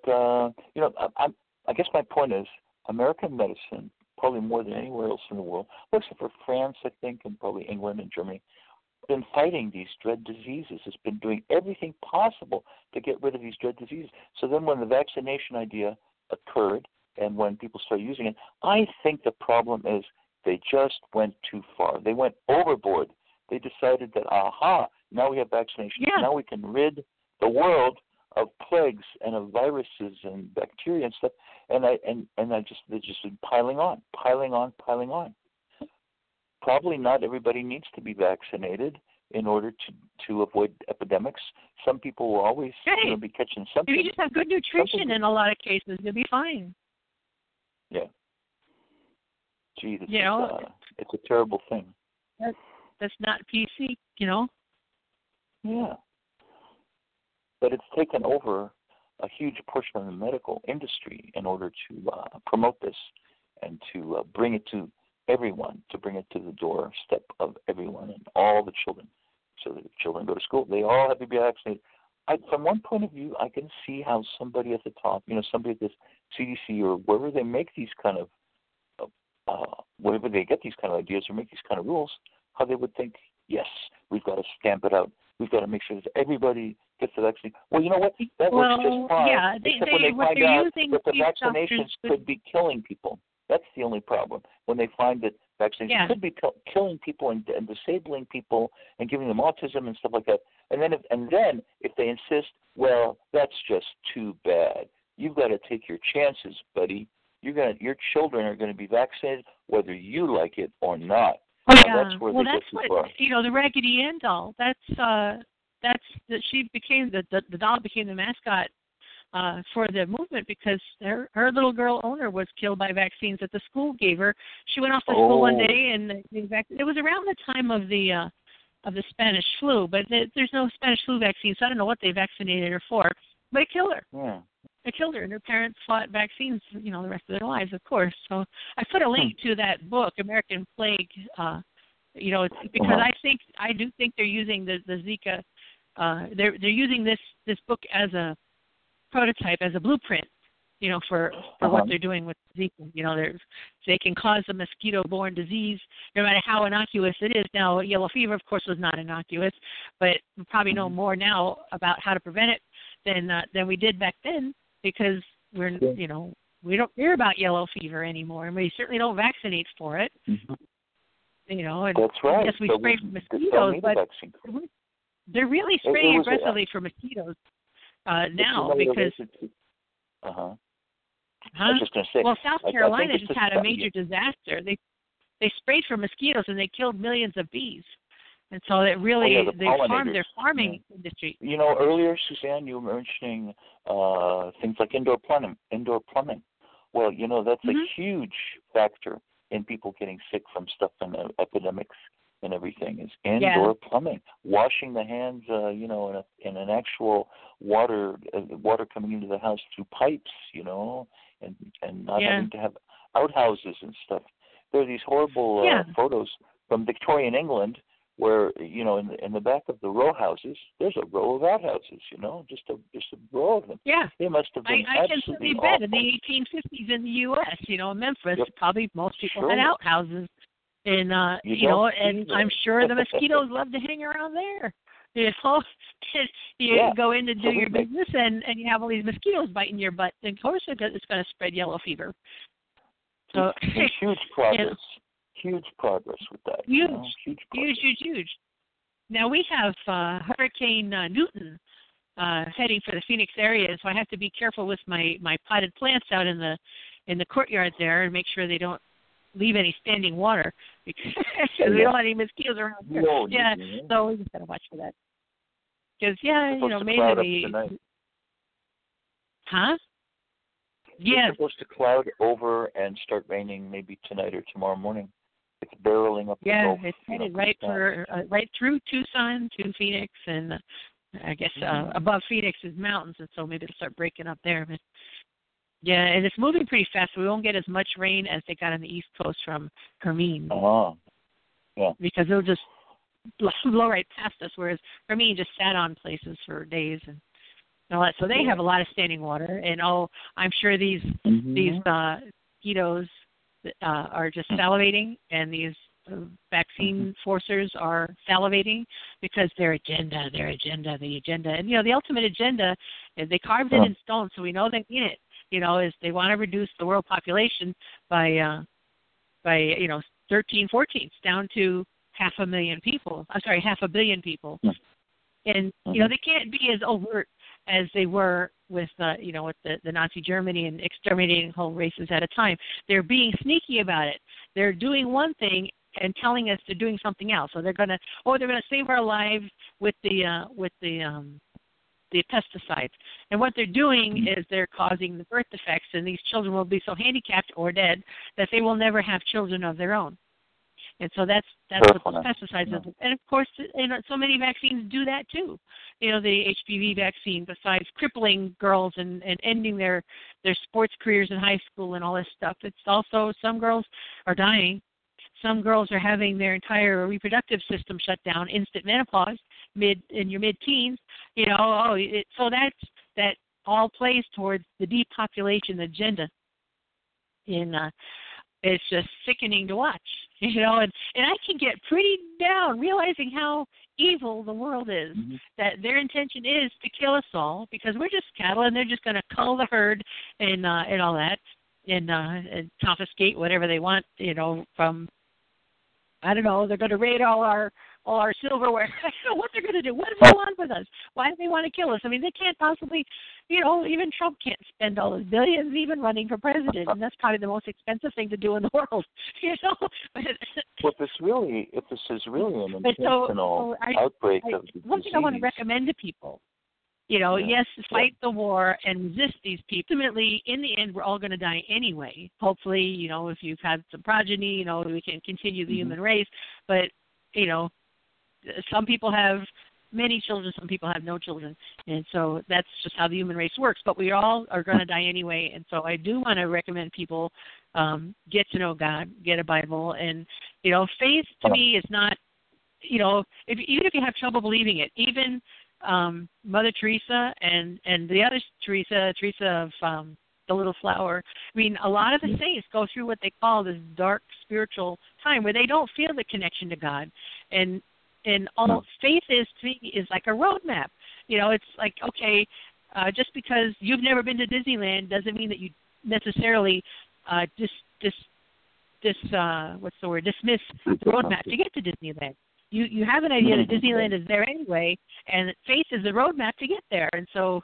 O: I guess my point is, American medicine, probably more than anywhere else in the world, except for France, I think, and probably England and Germany, been fighting these dread diseases. It's been doing everything possible to get rid of these dread diseases. So then, when the vaccination idea occurred, and when people started using it, I think the problem is they just went too far. They went overboard They decided that, now we have vaccinations.
B: Yeah.
O: Now we can rid the world of plagues and of viruses and bacteria and stuff. They're just been piling on. Probably not everybody needs to be vaccinated in order to avoid epidemics. Some people will always be catching something.
B: If you just have good nutrition in a lot of cases, you'll be fine.
O: Yeah. Gee, it's a terrible thing.
B: That's not PC,
O: Yeah. But it's taken over a huge portion of the medical industry in order to promote this and to bring it to everyone, to bring it to the doorstep of everyone and all the children, so that if children go to school, they all have to be vaccinated. From one point of view, I can see how somebody at the top, somebody at this CDC or wherever they make these kind of, wherever they get these kind of ideas or make these kind of rules, how they would think, yes, we've got to stamp it out. We've got to make sure that everybody gets the vaccine. Well, you know what? That works just fine.
B: Yeah,
O: except when they find out that the vaccinations could be killing people. That's the only problem. When they find that vaccinations could be killing people and disabling people and giving them autism and stuff like that. And then if they insist, well, that's just too bad. You've got to take your chances, buddy. Your children are going to be vaccinated whether you like it or not. That's where they get too far.
B: The Raggedy Ann doll. She became the doll became the mascot for the movement because her little girl owner was killed by vaccines that the school gave her. She went off to school one day and it was around the time of the Spanish flu, but there's no Spanish flu vaccine, so I don't know what they vaccinated her for. But it killed her.
O: Yeah.
B: It killed her, and her parents fought vaccines, the rest of their lives, of course. So I put a link to that book, American Plague, because I do think they're using the Zika. They're using this book as a prototype, as a blueprint, for what they're doing with Zika. They can cause a mosquito-borne disease, no matter how innocuous it is. Now, yellow fever, of course, was not innocuous, but we probably know more now about how to prevent it than we did back then, because we don't hear about yellow fever anymore, and we certainly don't vaccinate for it.
O: Mm-hmm.
B: And
O: that's right.
B: Yes, we spray for mosquitoes, but they're really spraying aggressively for mosquitoes now because.
O: I was just going to say.
B: Well, South Carolina just had a major disaster. They sprayed for mosquitoes and they killed millions of bees, and so it really they harmed their farming industry.
O: Earlier, Suzanne, you were mentioning things like indoor plumbing. Well, that's a huge factor in people getting sick from stuff and epidemics and everything is indoor plumbing. Washing the hands, in an actual water coming into the house through pipes, and not having to have outhouses and stuff. There are these horrible photos from Victorian England where, in the back of the row houses, there's a row of outhouses, just a row of them.
B: Yeah.
O: They must have been
B: I can
O: absolutely
B: simply bet in the 1850s in the U.S., Memphis, probably most people had outhouses. And, and I'm sure the mosquitoes love to hang around there. You go in to do your business and you have all these mosquitoes biting your butt. And of course it's going to spread yellow fever. So
O: huge progress. Huge progress with that.
B: Huge. Now we have Hurricane Newton heading for the Phoenix area, so I have to be careful with my potted plants out in the courtyard there and make sure they don't leave any standing water because we don't have any mosquitoes around here. So we just gotta watch for that. Because maybe
O: It's supposed to cloud over and start raining maybe tonight or tomorrow morning. It's barreling up the Gulf.
B: It's headed right through Tucson to Phoenix, and I guess above Phoenix is mountains, and so maybe it'll start breaking up there. But and it's moving pretty fast, so we won't get as much rain as they got on the East Coast from Hermine. Because it'll just blow right past us, whereas Hermine just sat on places for days and all that. So they have a lot of standing water, and I'm sure these mosquitoes are just salivating, and these vaccine forcers are salivating because the agenda, and the ultimate agenda is they carved it in stone, so we know they mean it. Is they want to reduce the world population by 13/14 down to half a billion people. And they can't be as overt as they were with with the Nazi Germany and exterminating whole races at a time. They're being sneaky about it. They're doing one thing and telling us they're doing something else. So they're gonna save our lives with the pesticides. And what they're doing is they're causing the birth defects, and these children will be so handicapped or dead that they will never have children of their own. And so that's what those pesticides are. And of course, so many vaccines do that too. The HPV vaccine, besides crippling girls and ending their sports careers in high school and all this stuff, it's also, some girls are dying. Some girls are having their entire reproductive system shut down, instant menopause, in your mid-teens. So that all plays towards the depopulation agenda. It's just sickening to watch, and I can get pretty down realizing how evil the world is, that their intention is to kill us all because we're just cattle, and they're just going to cull the herd and all that, and confiscate whatever they want, from, I don't know, they're going to raid all our silverware. I don't know what they're going to do. What do they want with us? Why do they want to kill us? I mean, they can't possibly, even Trump can't spend all his billions even running for president, and that's probably the most expensive thing to do in the world,
O: Well, if this is really an intentional outbreak of the
B: one thing I want to recommend to people, yes, fight the war and resist these people. Ultimately, in the end, we're all going to die anyway. Hopefully, if you've had some progeny, we can continue the human race. But, some people have many children, some people have no children. And so that's just how the human race works. But we all are going to die anyway. And so I do want to recommend people get to know God, get a Bible. And, faith to me is not, even if you have trouble believing it, even Mother Teresa and the other Teresa of the Little Flower. I mean, a lot of the saints go through what they call this dark spiritual time where they don't feel the connection to God. And all faith is to me is like a roadmap. It's like, okay, just because you've never been to Disneyland doesn't mean that you necessarily dismiss the roadmap to get to Disneyland. You have an idea that Disneyland is there anyway, and faith is the roadmap to get there. And so,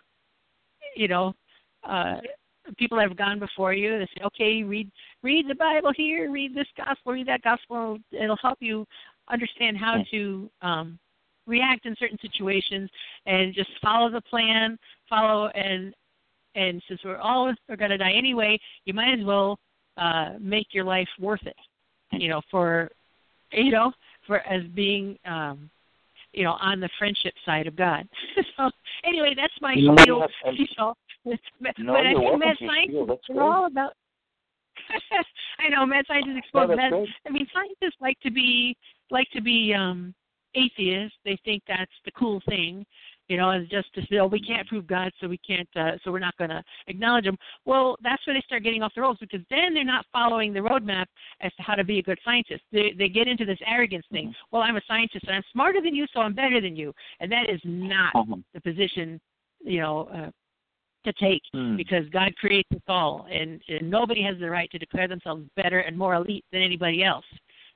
B: people have gone before you. They say, okay, read the Bible here, read this gospel, read that gospel. It'll help you understand how to react in certain situations, and just follow the plan. And since we're all going to die anyway, you might as well make your life worth it. For as being, on the friendship side of God. So anyway, that's my spiel. But I think mad scientists are all about. I know mad scientists expose mad. I mean, scientists like to be atheists. They think that's the cool thing. As just to say, we can't prove God, so we can't, so we're not going to acknowledge him. Well, that's where they start getting off the rails, because then they're not following the roadmap as to how to be a good scientist. They get into this arrogance thing. Well, I'm a scientist, and I'm smarter than you, so I'm better than you. And that is not the position, to take, because God creates us all, and nobody has the right to declare themselves better and more elite than anybody else.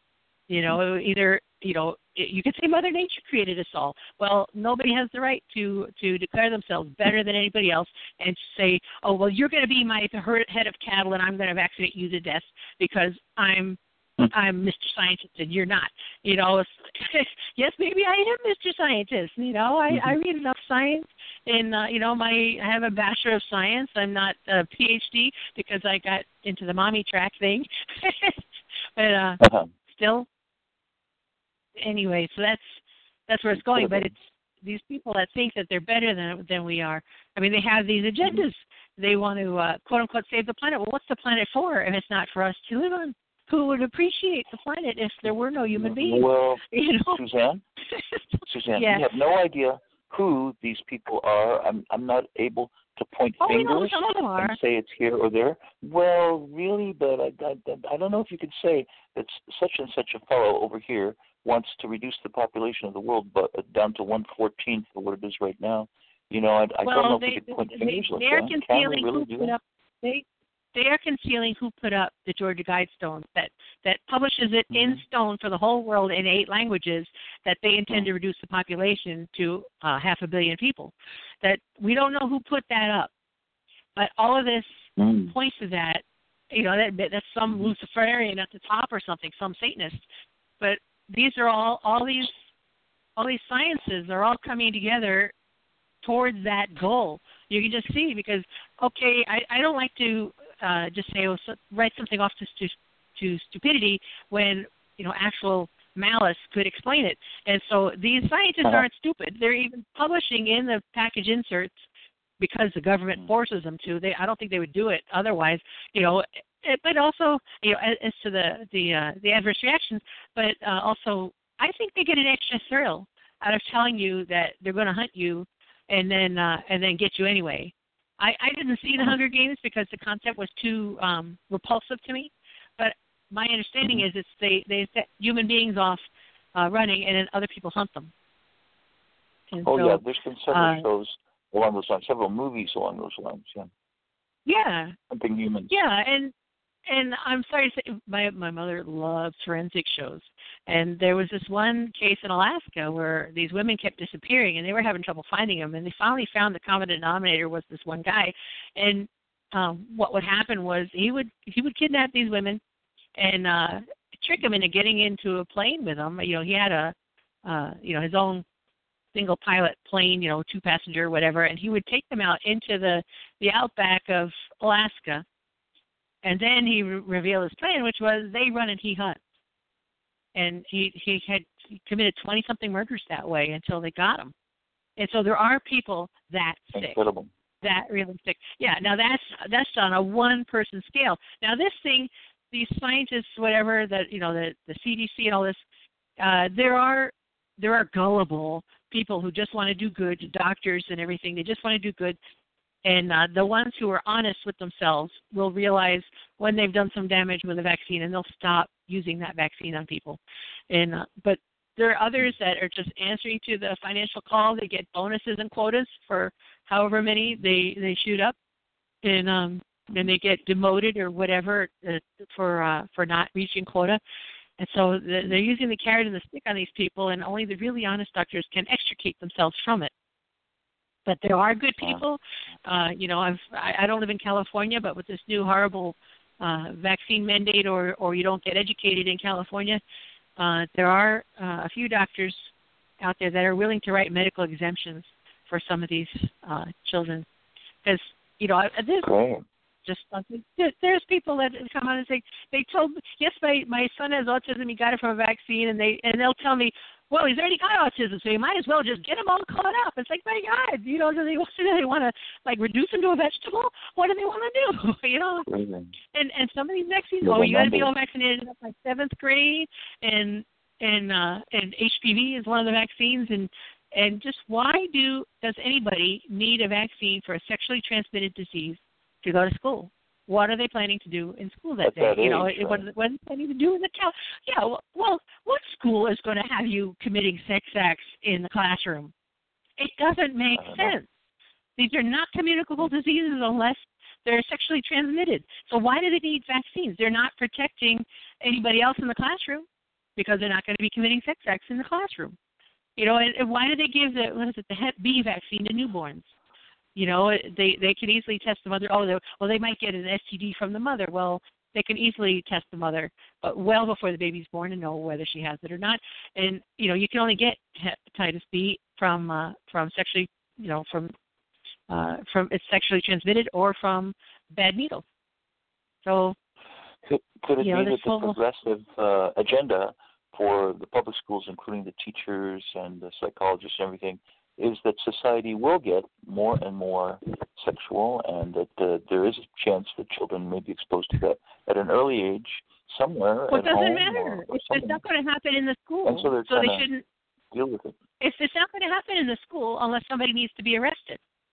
B: You could say Mother Nature created us all. Well, nobody has the right to declare themselves better than anybody else and say, oh, well, you're going to be my head of cattle, and I'm going to vaccinate you to death because I'm Mr. Scientist and you're not. Yes, maybe I am Mr. Scientist. I read enough science, and I have a Bachelor of Science. I'm not a PhD because I got into the mommy track thing, but still. Anyway, so that's where it's going. But it's these people that think that they're better than we are. I mean, they have these agendas. They want to quote unquote save the planet. Well, what's the planet for if it's not for us to live on? Who would appreciate the planet if there were no human beings?
O: Well, Suzanne,
B: yeah.
O: You have no idea who these people are. I'm not able to point fingers and say it's here or there. Well, really, but I don't know if you could say that such and such a fellow over here wants to reduce the population of the world but down to 1/14 of what it is right now. I don't know if you could point fingers like that.
B: Can we really do that? they are concealing who put up the Georgia Guidestones that publishes it in stone for the whole world in 8 languages that they intend to reduce the population to 500 million people. That we don't know who put that up, but all of this points to that. You know, that's some Luciferian at the top or something, some Satanist. But these are all these sciences are all coming together towards that goal. You can just see because, okay, I don't like to just say, write something off to stupidity when, you know, actual malice could explain it. And so these scientists aren't stupid. They're even publishing in the package inserts because the government forces them to. I don't think they would do it otherwise, you know. But also, you know, as to the adverse reactions, but also I think they get an extra thrill out of telling you that they're going to hunt you and then get you anyway. I didn't see the Hunger Games because the concept was too repulsive to me. But my understanding is they set human beings off running and then other people hunt them. And
O: yeah, there's been several shows along those lines, several movies along those lines.
B: Yeah.
O: Hunting humans.
B: Yeah, and I'm sorry to say, my mother loved forensic shows. And there was this one case in Alaska where these women kept disappearing, and they were having trouble finding them. And they finally found the common denominator was this one guy. And what would happen was he would kidnap these women and trick them into getting into a plane with him. You know, he had his own single pilot plane, you know, 2-passenger, whatever, and he would take them out into the outback of Alaska. And then he revealed his plan, which was they run and he hunts. And he had committed 20-something murders that way until they got him. And so there are people that sick.
O: Incredible.
B: That really sick. Yeah, now that's on a one-person scale. Now this thing, these scientists, whatever, that, you know, the CDC and all this, there are gullible people who just want to do good, doctors and everything. They just want to do good. And the ones who are honest with themselves will realize when they've done some damage with a vaccine, and they'll stop using that vaccine on people. And but there are others that are just answering to the financial call. They get bonuses and quotas for however many they shoot up, and they get demoted or whatever for not reaching quota. And so they're using the carrot and the stick on these people, and only the really honest doctors can extricate themselves from it. But there are good people. You know, I don't live in California, but with this new horrible vaccine mandate, or you don't get educated in California, there are a few doctors out there that are willing to write medical exemptions for some of these children. Because, you know, there's people that come on and say, they told me, yes, my son has autism, he got it from a vaccine, and they'll tell me, well, he's already got autism, so you might as well just get him all caught up. It's like, my God, you know, do they want to like reduce him to a vegetable? What do they want to do? You know, and some of these vaccines, you got to be all vaccinated up by 7th grade, and HPV is one of the vaccines, and just why does anybody need a vaccine for a sexually transmitted disease to go to school? What are they planning to do in school that day? You know, what are they planning to do in the town? Yeah, well, what school is going to have you committing sex acts in the classroom? It doesn't make sense. These are not communicable diseases unless they're sexually transmitted. So why do they need vaccines? They're not protecting anybody else in the classroom because they're not going to be committing sex acts in the classroom. You know, and why do they give the Hep B vaccine to newborns? You know, they can easily test the mother. They might get an STD from the mother. Well, they can easily test the mother, but well before the baby's born and know whether she has it or not. And you know, you can only get hepatitis B from sexually, you know, from it's sexually transmitted or from bad needles. So,
O: could it be that the progressive agenda for the public schools, including the teachers and the psychologists and everything, is that society will get more and more sexual, and that there is a chance that children may be exposed to that at an early age somewhere
B: well,
O: at home.
B: Well, it doesn't matter. It's not going to happen in the school.
O: And so
B: they shouldn't
O: deal with it.
B: It's not going to happen in the school unless somebody needs to be arrested,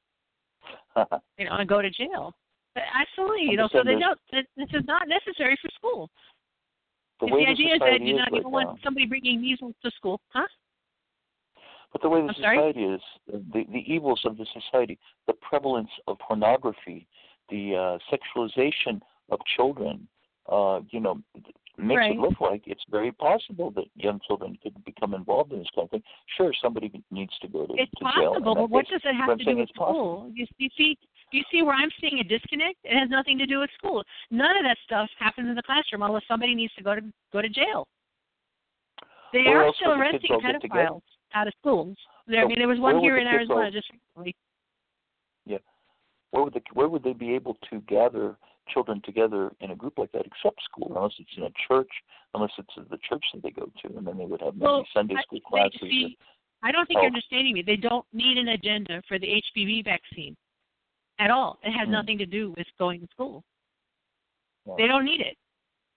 B: you know, and go to jail. But absolutely, you know, so they know that this is not necessary for school.
O: The
B: idea is that you don't want somebody bringing measles to school, huh?
O: But the way the society is, the evils of the society, the prevalence of pornography, sexualization of children, makes
B: right.
O: it look like it's very possible that young children could become involved in this kind of thing. Sure, somebody needs to go to jail.
B: It's possible, but what does it have to do with school? You see where I'm seeing a disconnect? It has nothing to do with school. None of that stuff happens in the classroom unless somebody needs to go to jail. They are still arresting pedophiles out of schools. There was one here in Arizona just recently.
O: Yeah. Where would they be able to gather children together in a group like that except school, unless it's in a church, unless it's the church that they go to, and then they would have maybe Sunday school classes.
B: I don't think you're understanding me. They don't need an agenda for the HPV vaccine at all. It has nothing to do with going to school. Yeah. They don't need it.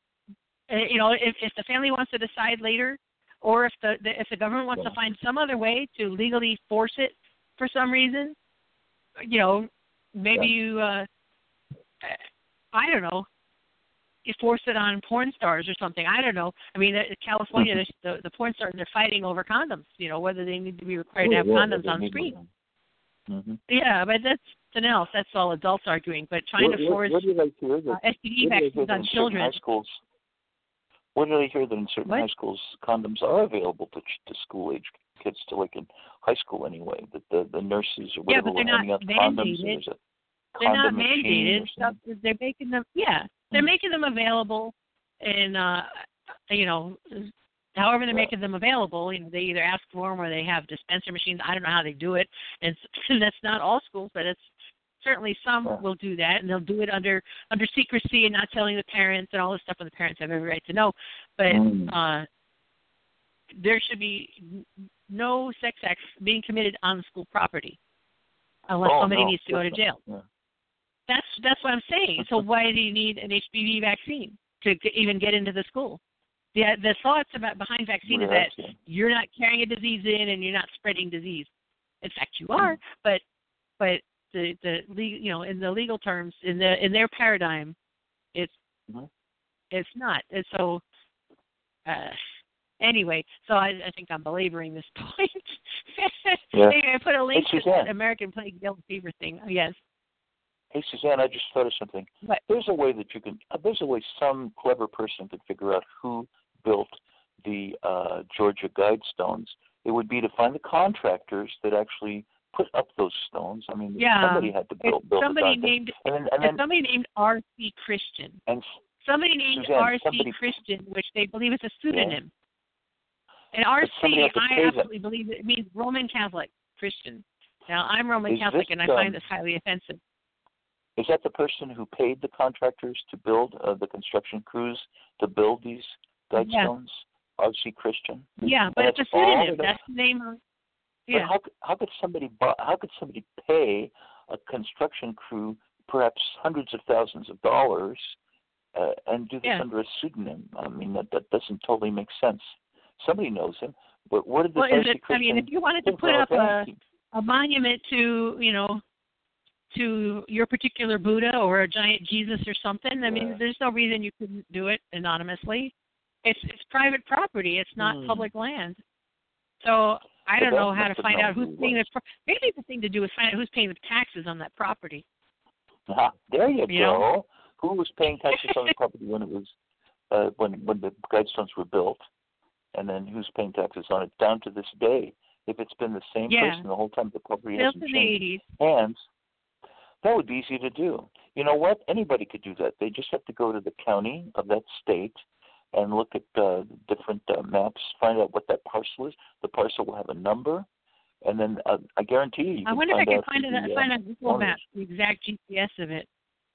B: If the family wants to decide later, or if the government wants to find some other way to legally force it for some reason, maybe you. I don't know, you force it on porn stars or something. I don't know. I mean, California, the porn stars are fighting over condoms, whether they need to be required to have condoms on screen. Mm-hmm. Yeah, but that's something else. That's all adults arguing. But trying to force STD vaccines on children.
O: High schools, where do they hear that in certain high schools condoms are available to school-age kids, in high school anyway, that the nurses or whatever were handing out condoms?
B: They're not mandated. They're making them. Yeah, they're making them available, and however they're making them available. They either ask for them or they have dispenser machines. I don't know how they do it, and that's not all schools, but it's certainly some will do that, and they'll do it under secrecy and not telling the parents and all this stuff, and the parents have every right to know. But there should be no sex acts being committed on school property unless somebody needs to go to jail. Yeah. That's what I'm saying. So why do you need an HPV vaccine to even get into the school? The thoughts behind vaccine is that you're not carrying a disease in and you're not spreading disease. In fact, you are, but the in the legal terms, in their paradigm, it's not. And so anyway, so I think I'm belaboring this point. I put a link to that American Plague Yellow Fever thing. Yes.
O: Hey, Suzanne, I just thought of something.
B: What?
O: There's a way some clever person could figure out who built the Georgia Guidestones. It would be to find the contractors that actually put up those stones. I mean, somebody had to build
B: somebody
O: the
B: named somebody named R.C. Christian.
O: And
B: somebody named R.C. Christian, which they believe is a pseudonym. Yeah. And R.C., I absolutely believe it means Roman Catholic Christian. Now, I'm Roman Catholic, and I find this highly offensive.
O: Is that the person who paid the contractors to build the construction crews to build these Guidestones? R.C. Christian.
B: Yeah, but it's a pseudonym. That's the name.
O: Yeah. But how could somebody pay a construction crew perhaps hundreds of thousands of dollars and do this under a pseudonym? I mean, that doesn't totally make sense. Somebody knows him, but what did the R.C. Christian?
B: I mean, if you wanted to put up a monument to to your particular Buddha or a giant Jesus or something, I mean, there's no reason you couldn't do it anonymously. It's private property. It's not public land. So I don't know how to find out who's paying the. Maybe the thing to do is find out who's paying the taxes on that property.
O: There you go. Who was paying taxes on the property when it was when the Guidestones were built, and then who's paying taxes on it down to this day? If it's been the same person the whole time, the property hasn't changed hands. That would be easy to do. You know what? Anybody could do that. They just have to go to the county of that state and look at different maps, find out what that parcel is. The parcel will have a number, and then I guarantee you.
B: I wonder if I can find on Google Maps the exact GPS of it.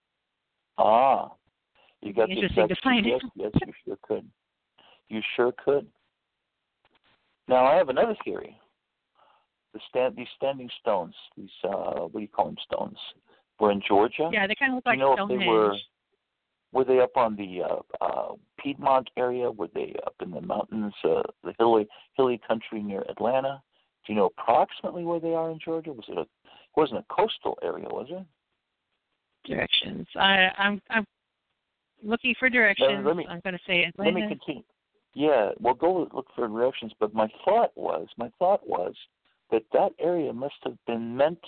O: You got the exact GPS? Yes, you sure could. You sure could. Now I have another theory. These standing stones, these what do you call them, stones, were in Georgia.
B: Yeah, they kind of look like
O: Stonehenge. Were they up on the Piedmont area? Were they up in the mountains, the hilly country near Atlanta? Do you know approximately where they are in Georgia? It wasn't a coastal area, was it?
B: Directions. I'm looking for directions. I'm going to say Atlanta.
O: Let me continue. Yeah, well, go look for directions. But my thought was that area must have been meant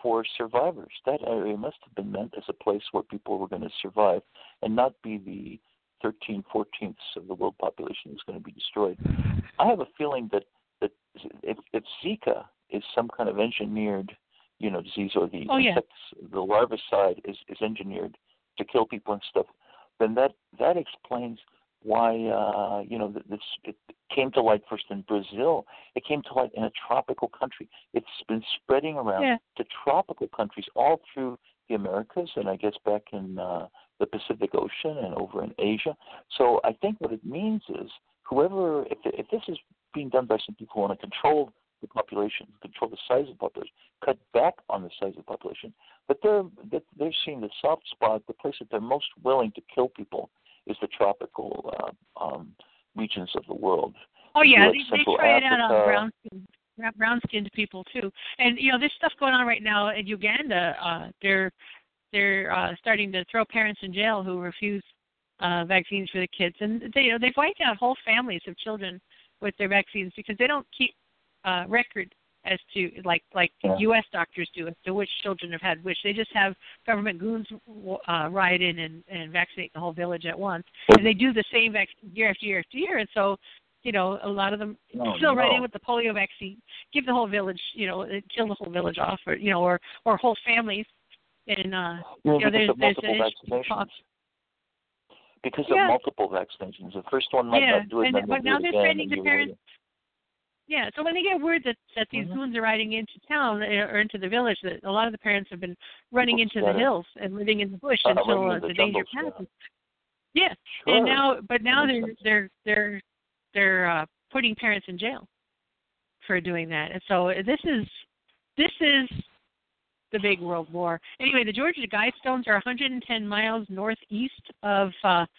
O: for survivors. That area must have been meant as a place where people were going to survive and not be the 13/14 of the world population was going to be destroyed. I have a feeling that if Zika is some kind of engineered, disease, or the the larvicide is engineered to kill people and stuff, then that explains why it came to light first in Brazil. It came to light in a tropical country. It's been spreading around to tropical countries all through the Americas, and I guess back in the Pacific Ocean and over in Asia. So I think what it means is whoever, if this is being done by some people who want to control the population, control the size of the population, cut back on the size of the population, but they're seeing the soft spot, the place that they're most willing to kill people is the tropical regions of the world.
B: Oh yeah,
O: like
B: they try it out on brown-skinned people too. And there's stuff going on right now in Uganda. They're starting to throw parents in jail who refuse vaccines for the kids, and they've wiped out whole families of children with their vaccines because they don't keep record as to like U.S. doctors do as to which children have had which. They just have government goons ride in and vaccinate the whole village at once, and they do the same vaccine year after year after year. And so, a lot of them still ride in with the polio vaccine, give the whole village, kill the whole village off, or whole families. And there's
O: vaccinations. Because of multiple vaccinations, the first one might not do it,
B: but now they're threatening the parents. Yeah, so when they get word that these goons are riding into town or into the village, that a lot of the parents have been running into the hills and living in the bush until the danger passes. Yeah, sure. And now they're putting parents in jail for doing that, and so this is the big world war. Anyway, the Georgia Guidestones are 110 miles northeast of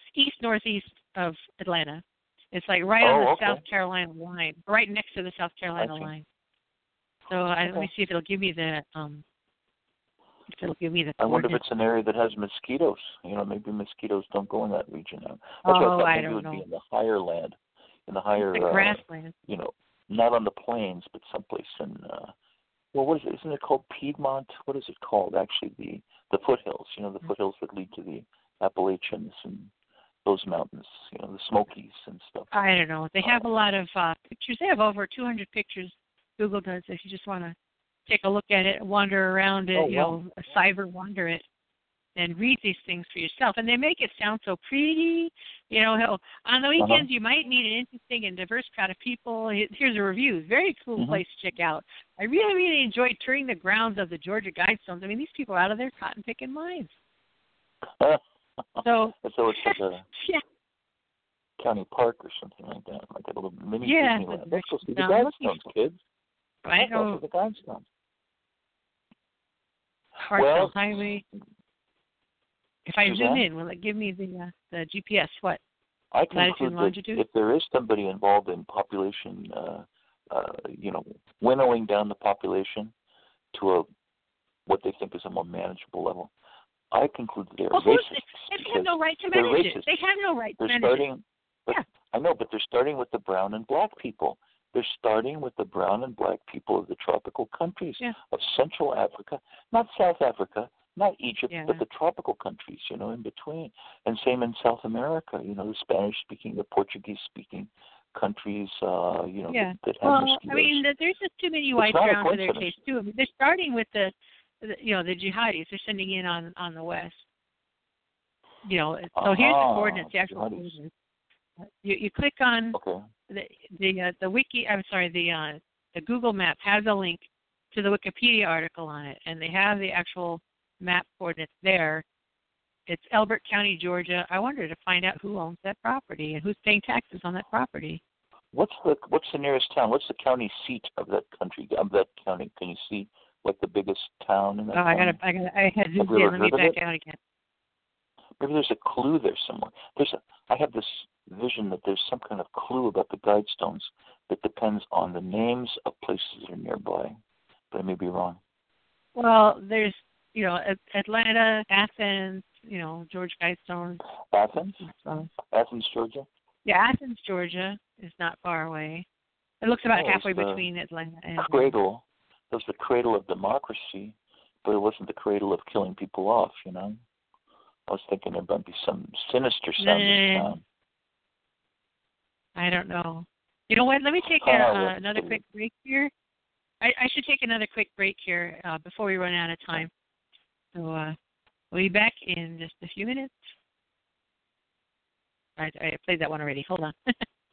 B: Atlanta. It's like right on the South Carolina line, right next to the South Carolina line. So let me see if it'll give me the.
O: I wonder if it's an area that has mosquitoes. Maybe mosquitoes don't go in that region now. That's
B: why
O: I thought
B: maybe
O: it would
B: know.
O: be in the higher land, in the higher
B: grassland.
O: Not on the plains, but someplace in. What is it? Isn't it called Piedmont? What is it called? Actually, the foothills. The foothills that lead to the Appalachians and those mountains. The Smokies and stuff.
B: I don't know. They have a lot of pictures. They have over 200 pictures. Google does. If you just want to take a look at it, wander around it, a cyber wander it, and read these things for yourself. And they make it sound so pretty. On the weekends you might meet an interesting and diverse crowd of people. Here's a review. Very cool place to check out. I really, really enjoyed touring the grounds of the Georgia Guidestones. I mean, these people are out of their cotton picking minds. So
O: it's like a county park or something like that, like a little mini Disneyland. Let's go see the Guidestones, kids.
B: Right?
O: Go see the Guidestones.
B: Hartsville Highway. If I zoom in, will it give me the GPS? What?
O: I conclude that if there is somebody involved in population, winnowing down the population to what they think is a more manageable level, I conclude that they're racist.
B: They have no right to manage it. They have no right to manage it.
O: I know, but they're starting with the brown and black people. They're starting with the brown and black people of the tropical countries of Central Africa, not South Africa, not Egypt, but the tropical countries, in between. And same in South America, the Spanish-speaking, the Portuguese-speaking countries, that have mosquitoes.
B: I mean, there's just too many whites around for their taste, too. I mean, they're starting with the jihadis. They're sending in on the west. So here's the coordinates, the actual coordinates. You click on the wiki. I'm sorry, the Google map has a link to the Wikipedia article on it, and they have the actual map coordinates there. It's Elbert County, Georgia. I wanted to find out who owns that property and who's paying taxes on that property.
O: What's the nearest town? What's the county seat of that country? Of that county? Can you see like the biggest town in that county?
B: I had to zoom in. Let me back out again.
O: Maybe there's a clue there somewhere. I have this vision that there's some kind of clue about the Guidestones that depends on the names of places that are nearby. But I may be wrong.
B: Well, there's, Atlanta, Athens, George Guidestones.
O: Athens? Athens, Georgia?
B: Yeah, Athens, Georgia is not far away. It looks about halfway between Atlanta and...
O: Cradle. That was the cradle of democracy but it wasn't the cradle of killing people off, you know? I was thinking there might be some sinister sounding sound.
B: I don't know. You know what? Let me take another quick break here. I should take another quick break here before we run out of time. So we'll be back in just a few minutes. I played that one already. Hold on.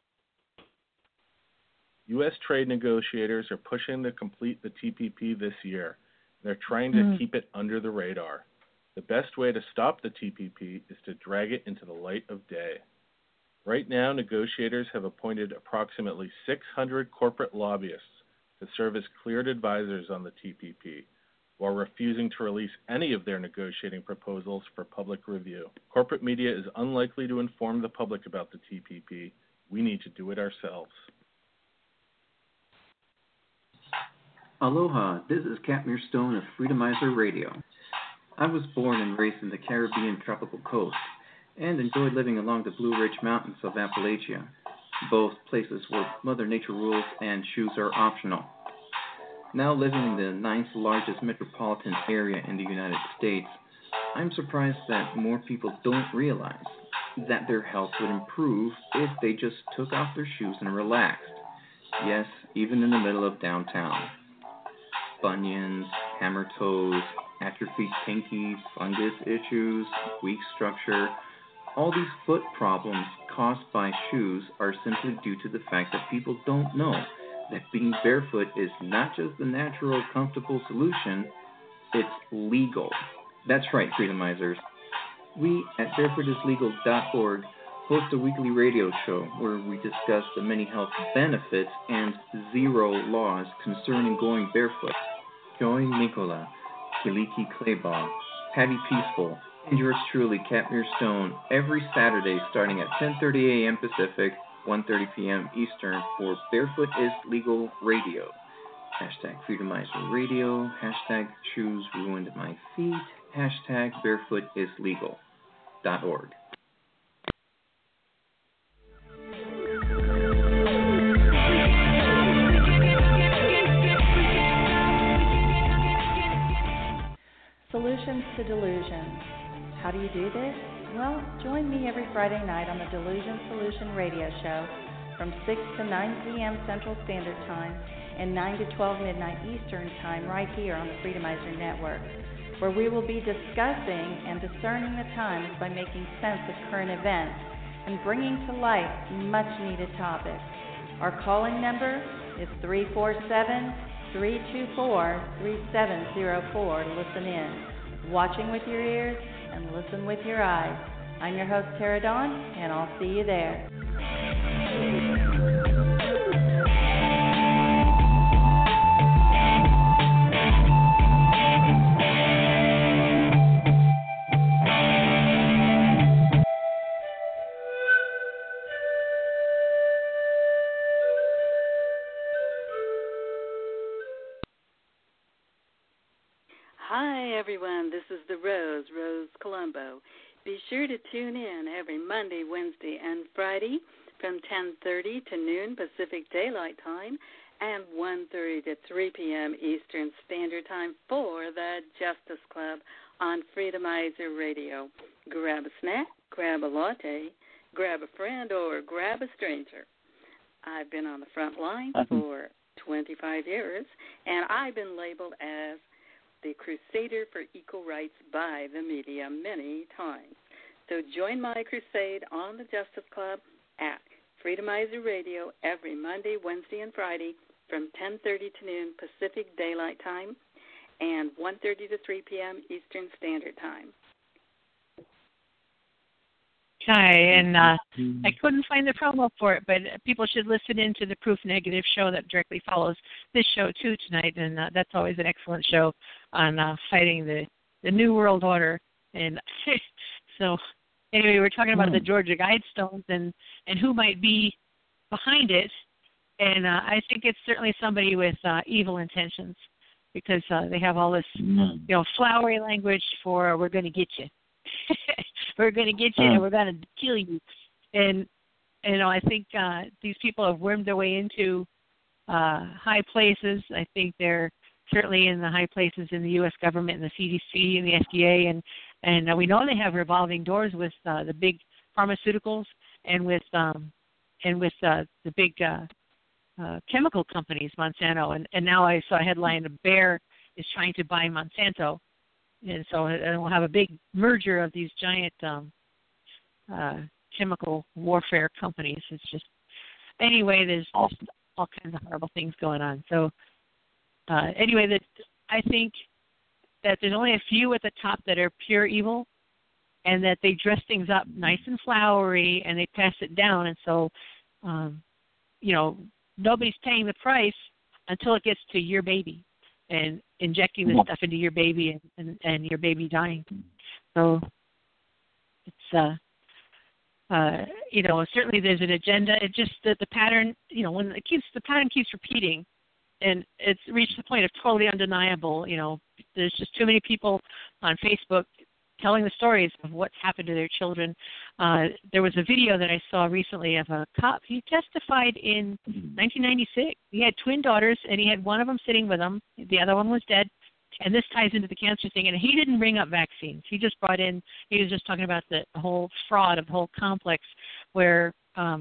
P: U.S. trade negotiators are pushing to complete the TPP this year. They're trying to keep it under the radar. The best way to stop the TPP is to drag it into the light of day. Right now, negotiators have appointed approximately 600 corporate lobbyists to serve as cleared advisors on the TPP, while refusing to release any of their negotiating proposals for public review. Corporate media is unlikely to inform the public about the TPP. We need to do it ourselves.
Q: Aloha, this is Katmere Stone of Freedomizer Radio. I was born and raised in the Caribbean tropical coast and enjoyed living along the Blue Ridge Mountains of Appalachia, both places where Mother Nature rules and shoes are optional. Now living in the 9th largest metropolitan area in the United States, I'm surprised that more people don't realize that their health would improve if they just took off their shoes and relaxed. Yes, even in the middle of downtown. Bunions, hammer toes, atrophied pinkies, fungus issues, weak structure. All these foot problems caused by shoes are simply due to the fact that people don't know that being barefoot is not just the natural, comfortable solution, it's legal. That's right, Freedomizers. We at barefootislegal.org host a weekly radio show where we discuss the many health benefits and 0 laws concerning going barefoot. Join Nicola, Kiliki Claybaugh, Patty Peaceful, and yours truly, Katmere Stone, every Saturday starting at 10:30 a.m. Pacific, 1:30 p.m. Eastern for Barefoot is Legal Radio. Hashtag Freedomizer Radio, hashtag Shoes Ruined My Feet, hashtag Barefoot is Legal.org.
A: Solutions to delusions. How do you do this? Well, join me every Friday night on the Delusion Solution radio show from 6 to 9 p.m. Central Standard Time and 9 to 12 midnight Eastern Time right here on the Freedomizer Network, where we will be discussing and discerning the times by making sense of current events and bringing to light much-needed topics. Our calling number is 347-324-3704 to listen in. Watching with your ears and listen with your eyes. I'm your host, Tara Dawn, and I'll see you there.
R: Hi, everyone. This is the Rose Colombo. Be sure to tune in every Monday, Wednesday, and Friday from 10:30 to noon Pacific Daylight Time and 1:30 to 3 p.m. Eastern Standard Time for the Justice Club on Freedomizer Radio. Grab a snack, grab a latte, grab a friend, or grab a stranger. I've been on the front line for 25 years, and I've been labeled as the crusader for equal rights by the media many times. So join my crusade on the Justice Club at Freedomizer Radio every Monday, Wednesday, and Friday from 10:30 to noon Pacific Daylight Time and 1:30 to 3 p.m. Eastern Standard Time.
B: Hi, and I couldn't find the promo for it, but people should listen in to the Proof Negative show that directly follows this show, too, tonight, and that's always an excellent show on fighting the New World Order. And so, anyway, we're talking about the Georgia Guidestones and who might be behind it, and I think it's certainly somebody with evil intentions because they have all this, flowery language for we're going to get you. We're going to get you and we're going to kill you. And, I think these people have wormed their way into high places. I think they're certainly in the high places in the U.S. government and the CDC and the FDA, and we know they have revolving doors with the big pharmaceuticals and with the big chemical companies, Monsanto, and now I saw a headline: Bayer is trying to buy Monsanto, and so we'll have a big merger of these giant chemical warfare companies. It's just anyway, there's just all kinds of horrible things going on. So anyway, that I think that there's only a few at the top that are pure evil, and that they dress things up nice and flowery, and they pass it down, and so nobody's paying the price until it gets to your baby and injecting this stuff into your baby and your baby dying. So it's certainly there's an agenda. It's just that the pattern, when the pattern keeps repeating, and it's reached the point of totally undeniable. There's just too many people on Facebook telling the stories of what's happened to their children. There was a video that I saw recently of a cop. He testified in 1996. He had twin daughters, and he had one of them sitting with him. The other one was dead. And this ties into the cancer thing. And he didn't bring up vaccines. He was just talking about the whole fraud of the whole complex, where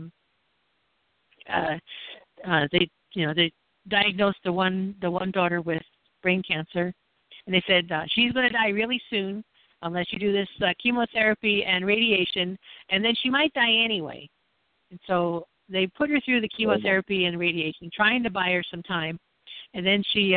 B: they diagnosed the one daughter with brain cancer, and they said she's going to die really soon unless you do this chemotherapy and radiation, and then she might die anyway. And so they put her through the chemotherapy and radiation, trying to buy her some time, and then she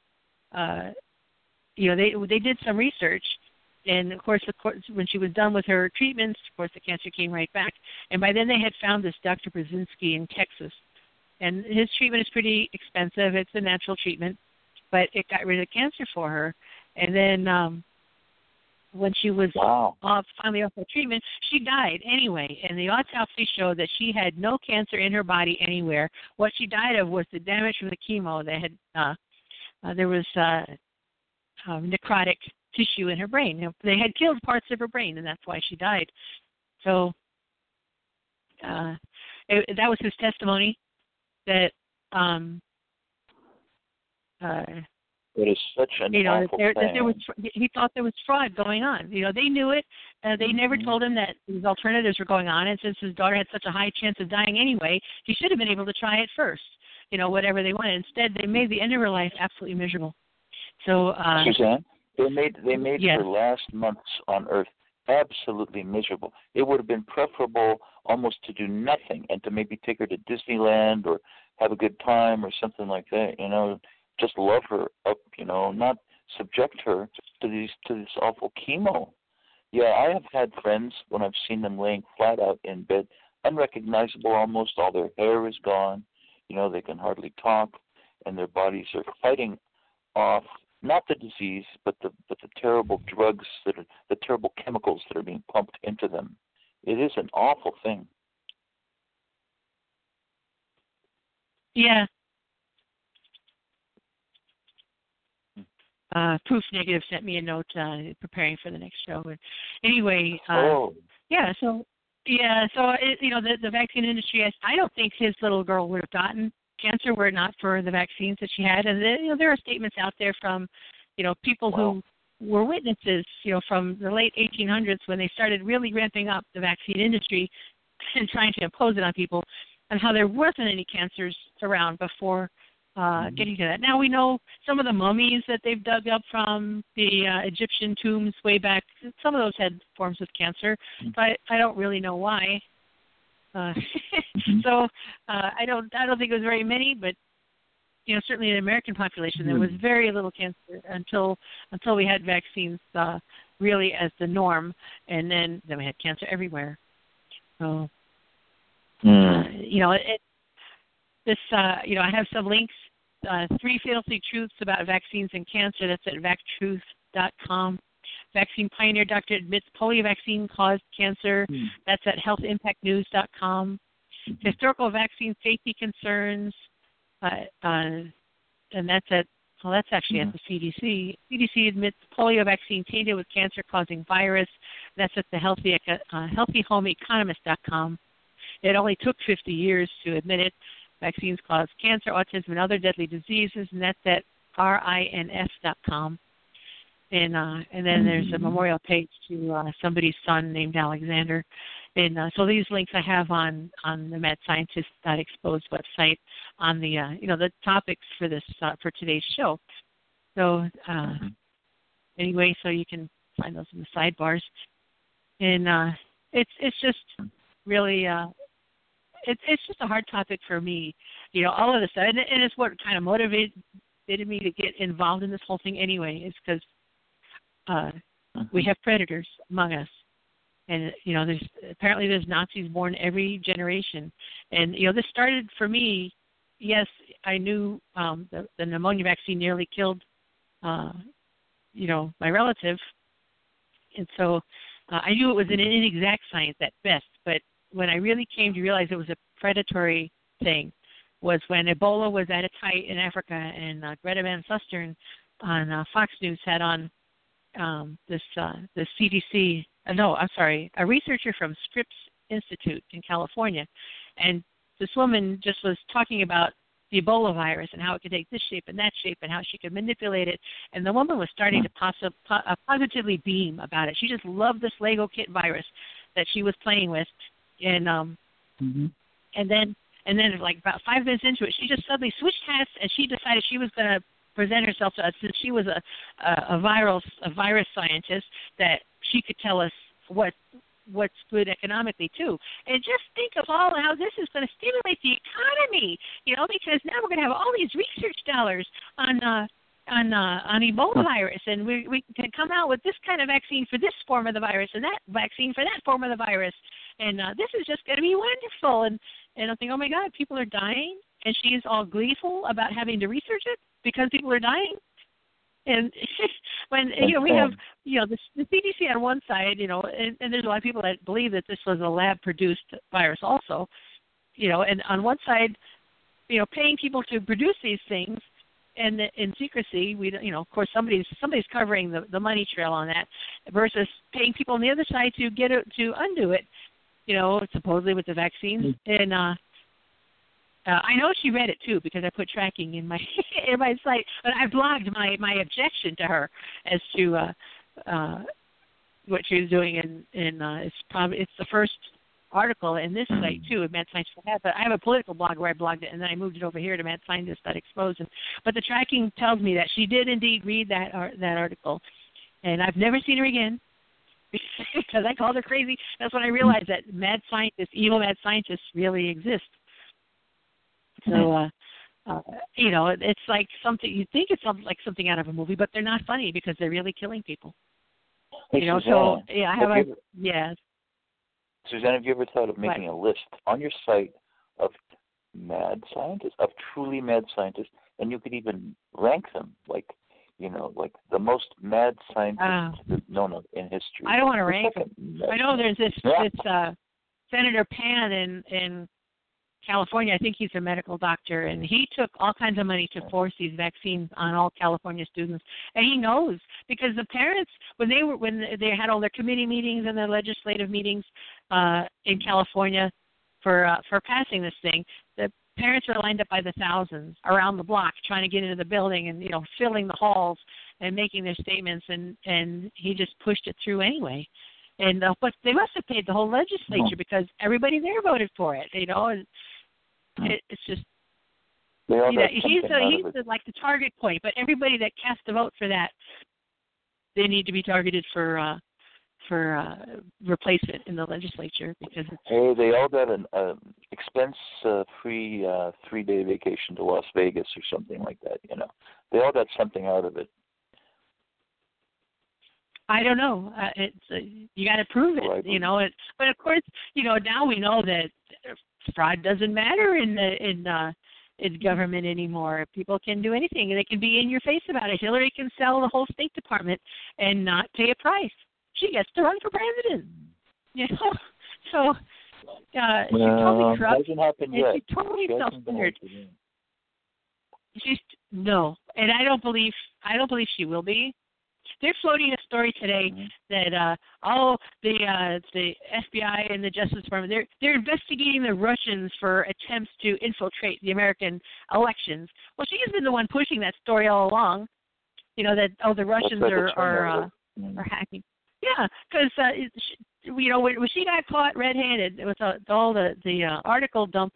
B: they did some research, and of course when she was done with her treatments, of course the cancer came right back. And by then they had found this Dr. Brzezinski in Texas, and his treatment is pretty expensive. It's a natural treatment, but it got rid of cancer for her. And then when she was finally off her treatment, she died anyway. And the autopsy showed that she had no cancer in her body anywhere. What she died of was the damage from the chemo. There was necrotic tissue in her brain. They had killed parts of her brain, and that's why she died. So that was his testimony. That
O: it is such an awful thing.
B: He thought there was fraud going on. They knew it. They never told him that these alternatives were going on. And since his daughter had such a high chance of dying anyway, he should have been able to try it first. Whatever they wanted. Instead, they made the end of her life absolutely miserable. So,
O: Suzanne, they made her last months on Earth absolutely miserable. It would have been preferable almost to do nothing and to maybe take her to Disneyland or have a good time or something like that. Just love her up, not subject her to this awful chemo. Yeah, I have had friends when I've seen them laying flat out in bed, unrecognizable almost. All their hair is gone. They can hardly talk, and their bodies are fighting off not the disease, but the terrible drugs the terrible chemicals that are being pumped into them. It is an awful thing.
B: Yeah. Proof Negative sent me a note preparing for the next show. But anyway, the vaccine industry, I don't think his little girl would have gotten cancer were it not for the vaccines that she had. And there are statements out there from people who were witnesses from the late 1800s when they started really ramping up the vaccine industry and trying to impose it on people, and how there wasn't any cancers around before getting to that. Now we know some of the mummies that they've dug up from the Egyptian tombs way back, some of those had forms of cancer, but I don't really know why. So I don't think it was very many, but certainly in the American population there was very little cancer until we had vaccines really as the norm, and then we had cancer everywhere. So I have some links. 3 Filthy Truths about vaccines and cancer. That's at vactruth.com. Vaccine pioneer doctor admits polio vaccine caused cancer. That's at healthimpactnews.com. Historical vaccine safety concerns. And that's actually at the CDC. CDC admits polio vaccine tainted with cancer-causing virus. That's at the healthyhomeeconomist.com. It only took 50 years to admit it. Vaccines cause cancer, autism, and other deadly diseases, and that's at RINS.com. And then there's a memorial page to somebody's son named Alexander. And so these links I have on the MadScientist.exposed website on the the topics for this for today's show. So anyway, so you can find those in the sidebars. And it's just really it's just a hard topic for me. All of this, and it's what kind of motivated me to get involved in this whole thing anyway, is because we have predators among us. And, there's Nazis born every generation. And, this started for me, yes, I knew the pneumonia vaccine nearly killed, my relative. And so I knew it was an inexact science at best. But when I really came to realize it was a predatory thing was when Ebola was at its height in Africa, and Greta Van Susteren on Fox News had on the CDC. A researcher from Scripps Institute in California, and this woman just was talking about the Ebola virus and how it could take this shape and that shape and how she could manipulate it. And the woman was starting to positively beam about it. She just loved this Lego kit virus that she was playing with, and then like about 5 minutes into it, she just suddenly switched hats and she decided she was going to present herself to us, since she was a virus scientist, that she could tell us what's good economically too. And just think of how this is going to stimulate the economy, because now we're going to have all these research dollars on Ebola virus, and we can come out with this kind of vaccine for this form of the virus and that vaccine for that form of the virus, and this is just going to be wonderful. And I think, oh my God, people are dying, and she is all gleeful about having to research it because people are dying. And when we have the CDC on one side, and there's a lot of people that believe that this was a lab-produced virus also, and on one side, paying people to produce these things, and in secrecy, of course somebody's covering the money trail on that, versus paying people on the other side to get it, to undo it, supposedly with the vaccines. And I know she read it too, because I put tracking in my in my site, but I blogged my objection to her as to what she was doing, and it's the first article in this site too, at Mad Science for That. But I have a political blog where I blogged it, and then I moved it over here to MadScientist.exposed. But the tracking tells me that she did indeed read that article, and I've never seen her again because I called her crazy. That's when I realized that evil mad scientists really exist. So, it's like something, you think it's like something out of a movie, but they're not funny because they're really killing people.
O: Suzanne,
B: yes.
O: Suzanne, have you ever thought of making a list on your site of mad scientists, of truly mad scientists, and you could even rank them, like the most mad scientists known of in history?
B: I don't want to rank them. I know there's this Senator Pan in California. I think he's a medical doctor, and he took all kinds of money to force these vaccines on all California students. And he knows, because the parents, when they had all their committee meetings and their legislative meetings in California for passing this thing, the parents were lined up by the thousands around the block trying to get into the building, and filling the halls and making their statements, and he just pushed it through anyway. And but they must have paid the whole legislature because everybody there voted for it, and it's just he's like the target point. But everybody that cast a vote for that, they need to be targeted for replacement in the legislature, because
O: they all got an expense-free 3-day vacation to Las Vegas or something like that. They all got something out of it.
B: I don't know. You got to prove it, right. But of course, now we know that fraud doesn't matter in government anymore. People can do anything, and they can be in your face about it. Hillary can sell the whole State Department and not pay a price. She gets to run for president. So she's totally corrupt.
O: Hasn't happened yet.
B: She's totally self-centered. No, and I don't believe she will be. they're floating a story today that the FBI and the Justice Department they're investigating the Russians for attempts to infiltrate the American elections. Well, she has been the one pushing that story all along. You know that the Russians are hacking. Yeah, because when she got caught red-handed with all the article dump,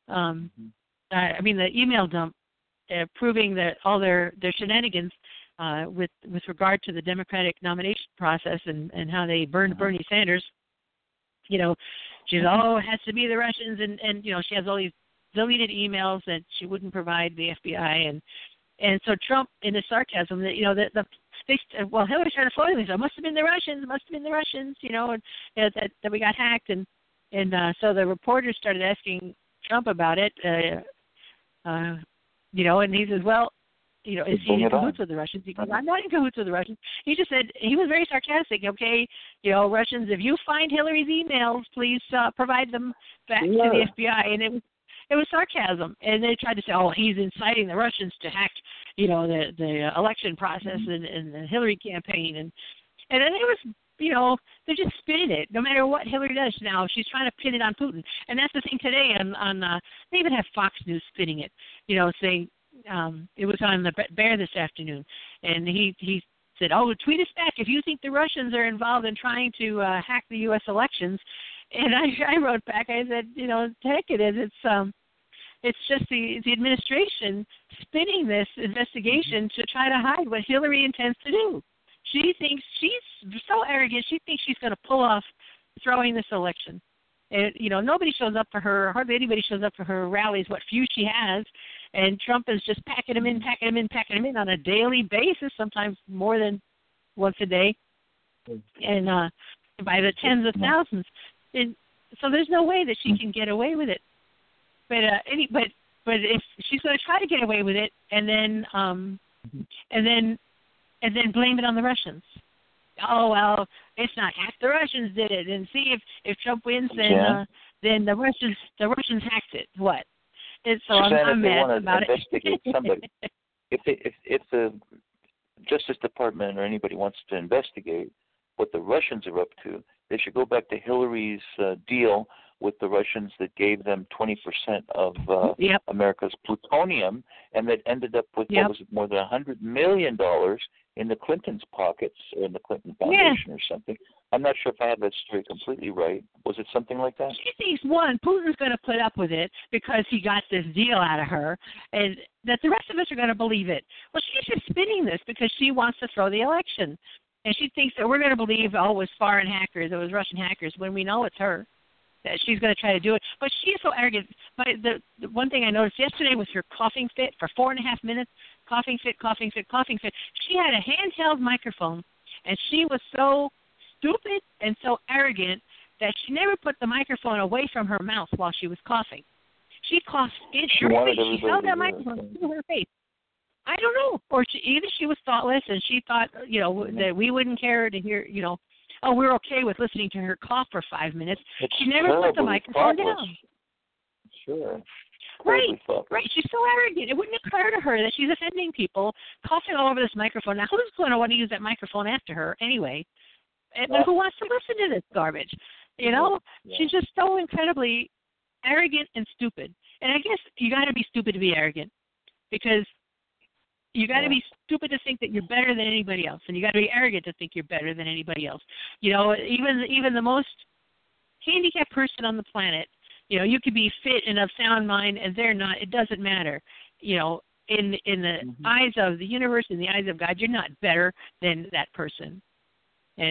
B: the email dump, proving that all their shenanigans with regard to the Democratic nomination process and how they burned Bernie Sanders. She's it has to be the Russians, and she has all these deleted emails that she wouldn't provide the FBI, and so Trump, in his sarcasm, that Hillary started floating this. It must have been the Russians, and that we got hacked, and so the reporters started asking Trump about it, and he says, well, is he in cahoots with the Russians? He goes, I'm not in cahoots with the Russians. He just said, he was very sarcastic, okay, Russians, if you find Hillary's emails, please provide them back to the FBI, and it was sarcasm, and they tried to say, oh, he's inciting the Russians to hack, the election process and the Hillary campaign, and then it was, they're just spinning it. No matter what Hillary does now, she's trying to pin it on Putin, and that's the thing today. On they even have Fox News spinning it, saying it was on the Bear this afternoon, and he said, oh, tweet us back if you think the Russians are involved in trying to hack the U.S. elections. And I wrote back. I said, heck it is. It's just the administration spinning this investigation to try to hide what Hillary intends to do. She thinks she's so arrogant. She thinks she's going to pull off throwing this election. And nobody shows up for her. Hardly anybody shows up for her rallies. What few she has, and Trump is just packing them in on a daily basis. Sometimes more than once a day, and by the tens of thousands. And so there's no way that she can get away with it. But if she's going to try to get away with it, and then blame it on the Russians. Oh well, it's not hack. The Russians did it, and see if Trump wins, then the Russians hacked it. What? And so I'm mad about it.
O: Investigate somebody. If the Justice Department or anybody wants to investigate what the Russians are up to, they should go back to Hillary's deal with the Russians that gave them 20% of America's plutonium, and that ended up with more than $100 million in the Clintons' pockets, or in the Clinton Foundation or something. I'm not sure if I have that story completely right. Was it something like that?
B: She thinks, one, Putin's going to put up with it because he got this deal out of her, and that the rest of us are going to believe it. Well, she's just spinning this because she wants to throw the election. And she thinks that we're going to believe, it was foreign hackers, it was Russian hackers, when we know it's her, that she's going to try to do it. But she is so arrogant. But the one thing I noticed yesterday was her coughing fit for 4.5 minutes, coughing fit. She had a handheld microphone, and she was so stupid and so arrogant that she never put the microphone away from her mouth while she was coughing. She coughed in her face. She held that microphone to her face. I don't know. Or either she was thoughtless and she thought, that we wouldn't care to hear, we're okay with listening to her cough for 5 minutes. She never put the microphone down.
O: Sure.
B: Right. She's so arrogant. It wouldn't occur to her that she's offending people, coughing all over this microphone. Now, who's going to want to use that microphone after her anyway? But who wants to listen to this garbage? She's just so incredibly arrogant and stupid. And I guess you got to be stupid to be arrogant, because you got to be stupid to think that you're better than anybody else, and you got to be arrogant to think you're better than anybody else. Even the most handicapped person on the planet, you could be fit and of sound mind, and they're not. It doesn't matter. In the eyes of the universe, in the eyes of God, you're not better than that person. And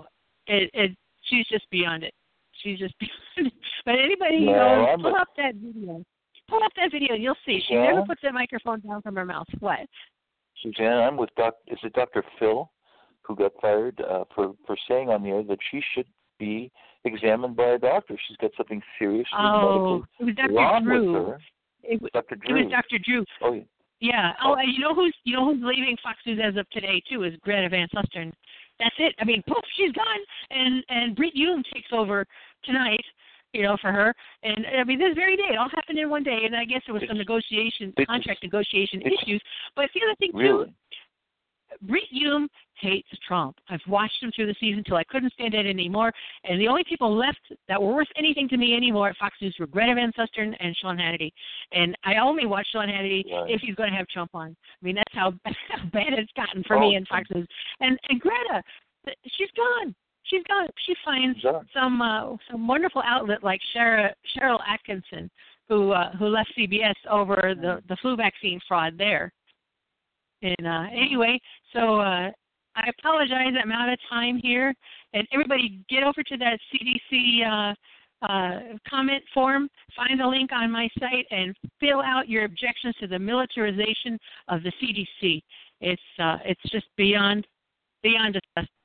B: she's just beyond it. She's just beyond it. But anybody, pull up that video. Pull up that video and you'll see. She never puts that microphone down from her mouth. What?
O: Suzanne, I'm with is it Dr. Phil, who got fired for saying on the air that she should be examined by a doctor. She's got something seriously medically wrong with her.
B: It was Dr. Drew.
O: Oh, yeah.
B: Yeah. Oh, and you know who's leaving Fox News as of today too is Greta Van Susteren. That's it. I mean, poof, she's gone, and Britt Hume takes over tonight. For her. And, I mean, this very day, it all happened in one day, and I guess there was some contract negotiation issues. But the other thing, too, Brit Hume hates Trump. I've watched him through the season till I couldn't stand it anymore. And the only people left that were worth anything to me anymore at Fox News were Greta Van Susteren and Sean Hannity. And I only watch Sean Hannity if he's going to have Trump on. I mean, that's how bad it's gotten for me in Fox News. And Greta, she's gone. She's gone. She finds some wonderful outlet like Cheryl Atkinson, who left CBS over the flu vaccine fraud there. And anyway, so I apologize. I'm out of time here. And everybody get over to that CDC comment form, find the link on my site, and fill out your objections to the militarization of the CDC. It's just beyond disgusting.